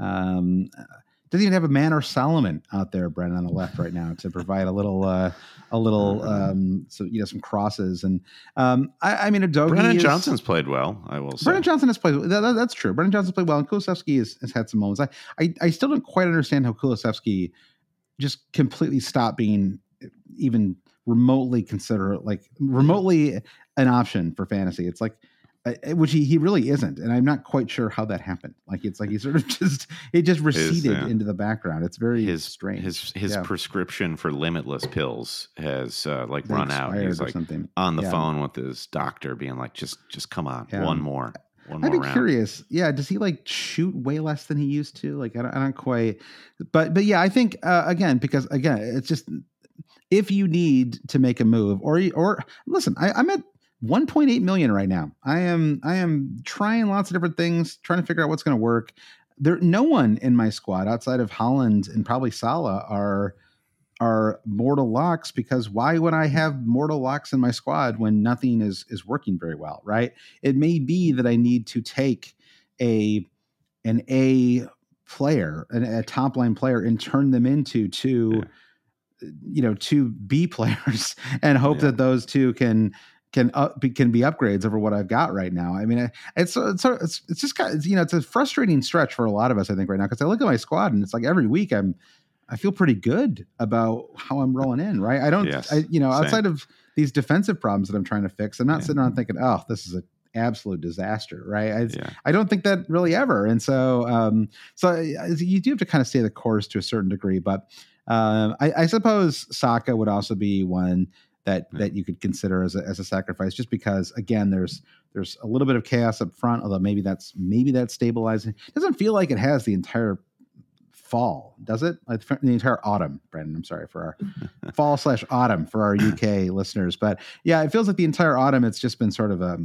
Speaker 2: Um, doesn't even have a Man or Solomon out there, Brennan, on the left right now to provide a little uh, a little um, so you know some crosses and um, I, I mean Udogie
Speaker 3: Brennan
Speaker 2: is,
Speaker 3: Johnson's played well. I will say
Speaker 2: Brennan Johnson has played that, that, that's true. Brennan Johnson's played well, and Kulusevski has, has had some moments. I, I I still don't quite understand how Kulusevski just completely stopped being even remotely consider like remotely an option for fantasy. It's like, uh, which he, he really isn't. And I'm not quite sure how that happened. Like, it's like, he sort of just, it just receded his, uh, into the background. It's very
Speaker 3: his,
Speaker 2: strange.
Speaker 3: His, his
Speaker 2: yeah.
Speaker 3: prescription for limitless pills has uh, like
Speaker 2: they
Speaker 3: run out. He's like
Speaker 2: something.
Speaker 3: on the
Speaker 2: yeah.
Speaker 3: phone with his doctor being like, just, just come on. Yeah. One more. One
Speaker 2: I'd
Speaker 3: more
Speaker 2: be
Speaker 3: round.
Speaker 2: curious. Yeah. Does he like shoot way less than he used to? Like, I don't, I don't quite, but, but yeah, I think uh, again, because again, it's just, if you need to make a move or, or listen, I, I'm at one point eight million right now. I am, I am trying lots of different things, trying to figure out what's going to work. There, no one in my squad outside of Haaland and probably Salah are, are mortal locks, because why would I have mortal locks in my squad when nothing is, is working very well? Right. It may be that I need to take a, an A player, an, a top line player, and turn them into two, yeah. you know, two B players and hope yeah. that those two can, can, up, be, can be upgrades over what I've got right now. I mean, it's, it's, it's, it's just kind of, you know, it's a frustrating stretch for a lot of us, I think, right now. Cause I look at my squad and it's like every week I'm, I feel pretty good about how I'm rolling in. Right. I don't,
Speaker 3: yes,
Speaker 2: I, you know,
Speaker 3: same.
Speaker 2: outside of these defensive problems that I'm trying to fix, I'm not
Speaker 3: yeah.
Speaker 2: sitting around thinking, oh, this is an absolute disaster. Right. I,
Speaker 3: yeah.
Speaker 2: I don't think that really ever. And so, um, so you do have to kind of stay the course to a certain degree, but, um, I, I suppose Saka would also be one that, yeah. that you could consider as a, as a sacrifice, just because again, there's, there's a little bit of chaos up front, although maybe that's, maybe that's stabilizing. It doesn't feel like it has the entire fall, does it? Like the entire autumn, Brandon. I'm sorry for our fall slash autumn for our U K listeners, but yeah, it feels like the entire autumn. It's just been sort of a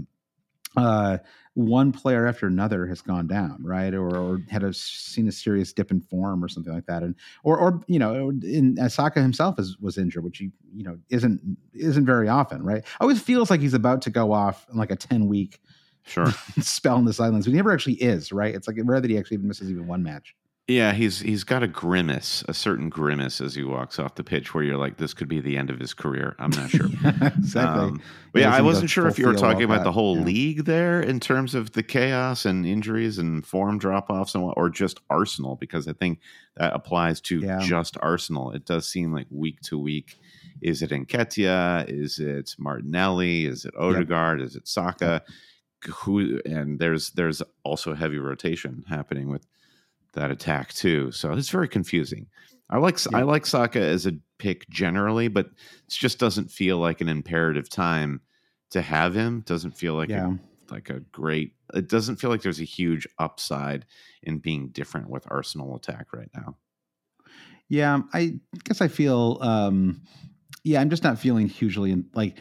Speaker 2: uh, one player after another has gone down, right, or, or had a seen a serious dip in form or something like that, and or or you know, in uh, Saka himself is, was injured, which he you know isn't isn't very often, right? Always feels like he's about to go off in like a ten week
Speaker 3: sure
Speaker 2: spell in the sidelines, but he never actually is, right? It's like rare that he actually even misses even one match.
Speaker 3: Yeah, he's he's got a grimace, a certain grimace as he walks off the pitch where you're like, this could be the end of his career. I'm not sure.
Speaker 2: yeah, exactly.
Speaker 3: Um, but yeah, yeah I wasn't sure if you were talking about
Speaker 2: that.
Speaker 3: the whole
Speaker 2: yeah.
Speaker 3: league there in terms of the chaos and injuries and form drop-offs and what, or just Arsenal, because I think that applies to yeah. just Arsenal. It does seem like week to week. Is it Nketiah? Is it Martinelli? Is it Odegaard? Yep. Is it Saka? Yep. Who? And there's there's also heavy rotation happening with that attack too, so it's very confusing. I like yeah. I like Saka as a pick generally, but it just doesn't feel like an imperative time to have him. Doesn't feel like
Speaker 2: yeah.
Speaker 3: a, like a great. It doesn't feel like there's a huge upside in being different with Arsenal attack right now.
Speaker 2: Yeah, I guess I feel. Um, yeah, I'm just not feeling hugely in, like.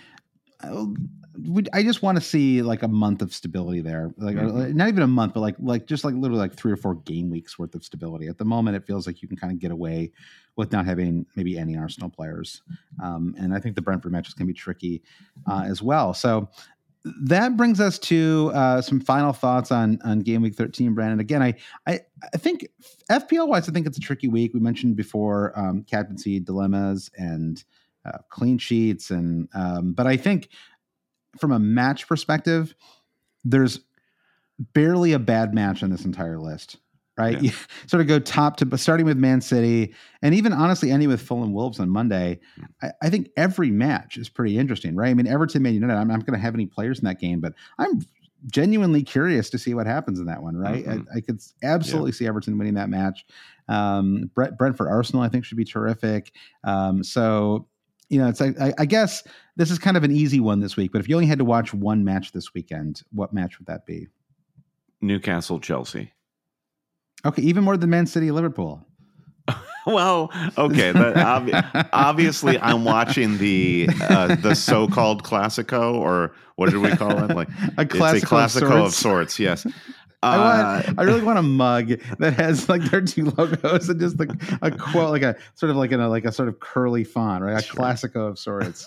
Speaker 2: I just want to see like a month of stability there, like mm-hmm. not even a month, but like like just like literally like three or four game weeks worth of stability. At the moment, it feels like you can kind of get away with not having maybe any Arsenal players, um, and I think the Brentford matches can be tricky uh, as well. So that brings us to uh, some final thoughts on on game week thirteen, Brandon. Again, I I, I think F P L wise, I think it's a tricky week. We mentioned before um, captaincy dilemmas and uh, clean sheets, and um, but I think. From a match perspective, there's barely a bad match on this entire list. right?
Speaker 3: Yeah.
Speaker 2: You sort of go top to starting with Man City and even honestly ending with Fulham Wolves on Monday. I, I think every match is pretty interesting, right? I mean, Everton Man United, I'm not going to have any players in that game, but I'm genuinely curious to see what happens in that one, right?
Speaker 3: Mm-hmm.
Speaker 2: I, I could absolutely yeah. see Everton winning that match. Um, Brent, Brentford Arsenal, I think, should be terrific. Um, so, you know, it's like, I, I guess this is kind of an easy one this week, but if you only had to watch one match this weekend, what match would that be?
Speaker 3: Newcastle, Chelsea.
Speaker 2: Okay, even more than Man City, Liverpool.
Speaker 3: Well, okay. That ob- obviously, I'm watching the uh, the so-called Classico, or what did we call it? Like
Speaker 2: a Classico,
Speaker 3: it's a Classico
Speaker 2: of,
Speaker 3: of sorts. Yes.
Speaker 2: I
Speaker 3: Uh,
Speaker 2: want. I really want a mug that has like their two logos and just like a quote, like a sort of like in a like a sort of curly font, right? A
Speaker 3: sure.
Speaker 2: Classico of sorts.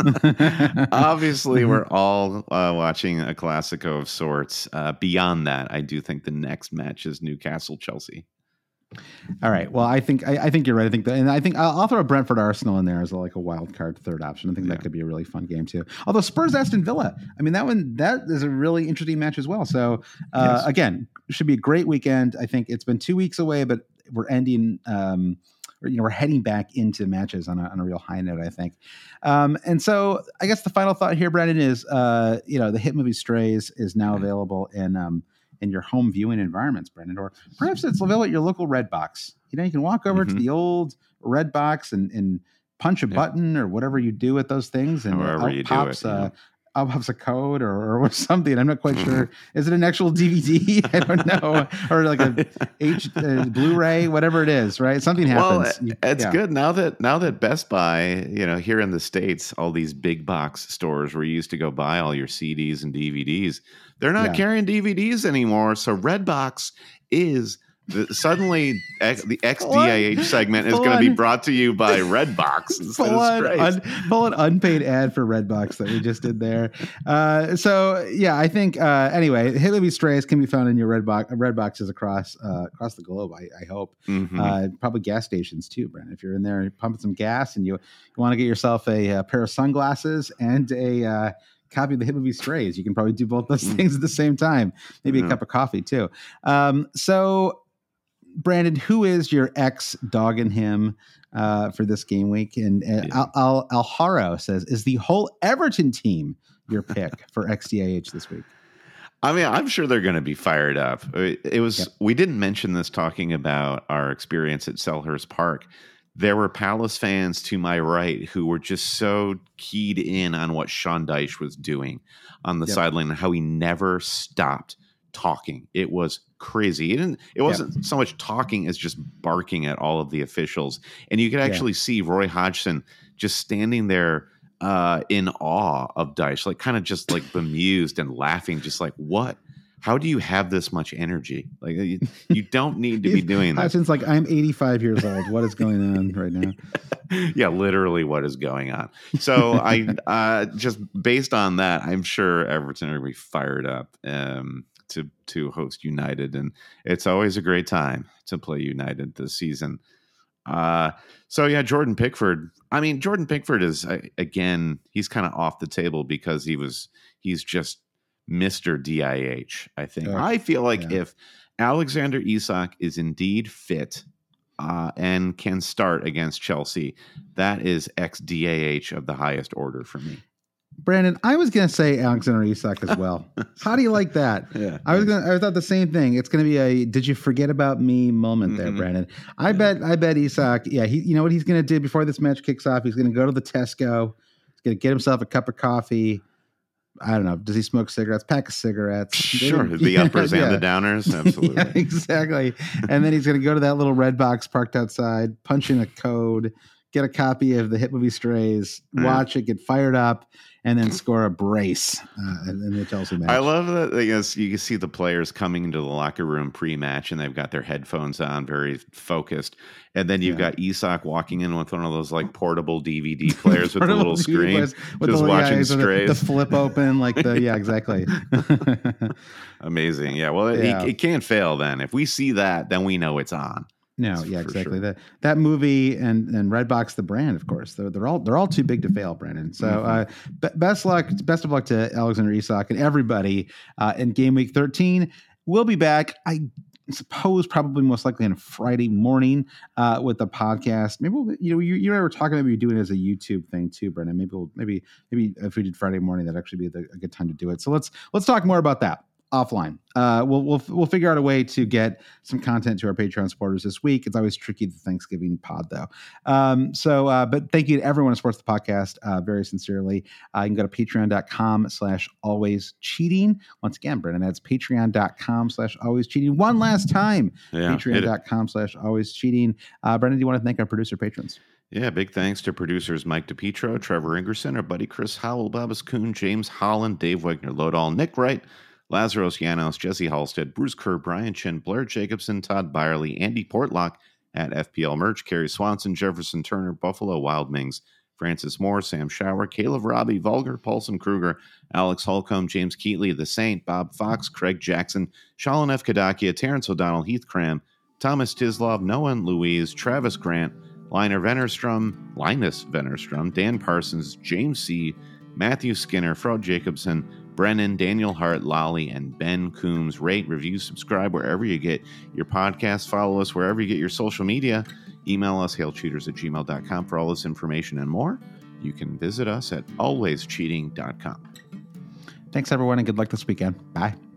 Speaker 3: Obviously, we're all uh, watching a Classico of sorts. Uh, beyond that, I do think the next match is Newcastle Chelsea.
Speaker 2: All right. Well, I think I, I think you're right. I think that, and I think I'll, I'll throw Brentford Arsenal in there as a, like a wild card third option. I think yeah. that could be a really fun game too. Although Spurs Aston Villa, I mean that one that is a really interesting match as well. So uh, yes. again, should be a great weekend. I think it's been two weeks away, but we're ending. Um, or, you know, we're heading back into matches on a, on a real high note, I think. Um, and so I guess the final thought here, Brandon, is uh, you know the hit movie Strays is now available in. Um, in your home viewing environments, Brendan, or perhaps it's available at your local Redbox. You know, you can walk over mm-hmm. to the old Redbox and, and punch a yeah. button or whatever you do with those things. And
Speaker 3: However
Speaker 2: out
Speaker 3: you
Speaker 2: pops,
Speaker 3: do it.
Speaker 2: Uh,
Speaker 3: yeah.
Speaker 2: out pops a code or, or something. I'm not quite sure. Is it an actual D V D? I don't know. Or like a H uh, Blu-ray, whatever it is, right? Something happens.
Speaker 3: Well, it's yeah. good now that now that Best Buy, you know, here in the States, all these big box stores where you used to go buy all your C Ds and D V Ds, they're not yeah. carrying D V Ds anymore. So Redbox is the, suddenly X, the X D I H segment is going to be brought to you by Redbox.
Speaker 2: Full on, un, full on unpaid ad for Redbox that we just did there. Uh, so yeah, I think uh, anyway, Hit Movie Strays can be found in your Redbox Redboxes across uh, across the globe. I, I hope
Speaker 3: mm-hmm.
Speaker 2: uh, probably gas stations too, Brent. If you're in there pumping some gas and you, you want to get yourself a, a pair of sunglasses and a uh, copy of the Hit Movie Strays, you can probably do both those things at the same time. Maybe yeah. a cup of coffee too. Um, so. Brandon, who is your ex dogging him uh, for this game week? And uh, yeah. Al, Al Alharo says, is the whole Everton team your pick for X D I H this week?
Speaker 3: I mean, I'm sure they're going to be fired up. It was yep. we didn't mention this talking about our experience at Selhurst Park. There were Palace fans to my right who were just so keyed in on what Sean Dyche was doing on the yep. sideline and how he never stopped talking. It was crazy. It didn't it wasn't yeah. so much talking as just barking at all of the officials. And you could actually yeah. see Roy Hodgson just standing there uh in awe of Dyche, like kind of just like bemused and laughing, just like, what? How do you have this much energy? Like you, you don't need to be doing that.
Speaker 2: Hodgson's like, I'm eighty-five years old. What is going on right now?
Speaker 3: Yeah, literally what is going on. So I uh just based on that, I'm sure Everton are gonna be fired up. Um to to host United, and it's always a great time to play United this season. Uh, so yeah, Jordan Pickford. I mean, Jordan Pickford is again, he's kind of off the table because he was he's just Mister D I H. I think. Oh, I feel like yeah. if Alexander Isak is indeed fit uh, and can start against Chelsea, that is X D A H of the highest order for me.
Speaker 2: Brandon, I was going to say Alexander Isak as well. How do you like that?
Speaker 3: Yeah,
Speaker 2: I was going. I thought the same thing. It's going to be a "Did you forget about me?" moment mm-hmm. there, Brandon. I yeah. bet. I bet Isak. Yeah, he. You know what he's going to do before this match kicks off? He's going to go to the Tesco. He's going to get himself a cup of coffee. I don't know. Does he smoke cigarettes? Pack of cigarettes.
Speaker 3: Sure. The uppers yeah. and the downers. Absolutely.
Speaker 2: Yeah, exactly. And then he's going to go to that little red box parked outside, punch in a code, get a copy of the Hit Movie Strays, watch yeah. it, get fired up, and then score a brace uh, in the Chelsea match.
Speaker 3: I love that. I guess you can see the players coming into the locker room pre-match, and they've got their headphones on, very focused. And then you've yeah. got Isak walking in with one of those like portable D V D players with the little screen, just the, watching yeah, Strays.
Speaker 2: The, the flip open, like the yeah, exactly.
Speaker 3: Amazing. Yeah. Well, yeah. It, it can't fail. Then if we see that, then we know it's on.
Speaker 2: No, That's yeah, exactly. Sure. That that movie and and Redbox, the brand, of course, they're, they're all they're all too big to fail, Brandon. So mm-hmm. uh, b- best luck, best of luck to Alexander Isak and everybody uh, in game week thirteen. We'll be back. I suppose probably most likely on Friday morning uh, with the podcast. Maybe we'll, you know you, you and I were talking about maybe doing it as a YouTube thing too, Brendan. Maybe we'll, maybe maybe if we did Friday morning, that'd actually be the, a good time to do it. So let's let's talk more about that offline. Uh, we'll we'll we'll figure out a way to get some content to our Patreon supporters this week. It's always tricky the Thanksgiving pod though. Um, so, uh, but thank you to everyone who supports the podcast uh, very sincerely. Uh, you can go to patreon.com slash always cheating. Once again, Brendan, that's patreon.com slash always cheating. One last time,
Speaker 3: Yeah,
Speaker 2: patreon.com slash always cheating. Uh, Brendan, do you want to thank our producer patrons?
Speaker 3: Yeah, big thanks to producers Mike DePietro, Trevor Ingerson, our buddy Chris Howell, Babas Kuhn, James Holland, Dave Wagner, Lodall, Nick Wright, Lazarus Janos, Jesse Halstead, Bruce Kerr, Brian Chin, Blair Jacobson, Todd Byerly, Andy Portlock at F P L Merch, Kerry Swanson, Jefferson Turner, Buffalo Wild Mings, Francis Moore, Sam Shower, Caleb Robbie, Vulgar, Paulson Kruger, Alex Holcomb, James Keatley, The Saint, Bob Fox, Craig Jackson, Shalin F. Kadakia, Terrence O'Donnell, Heath Cram, Thomas Tislov, Noah Louise, Travis Grant, Liner Vennerstrom, Linus Vennerstrom, Dan Parsons, James C., Matthew Skinner, Frode Jacobson, Brennan, Daniel Hart, Lolly, and Ben Coombs. Rate, review, subscribe wherever you get your podcast. Follow us wherever you get your social media. Email us, hailcheaters at gmail dot com for all this information and more. You can visit us at always cheating dot com.
Speaker 2: Thanks, everyone, and good luck this weekend. Bye.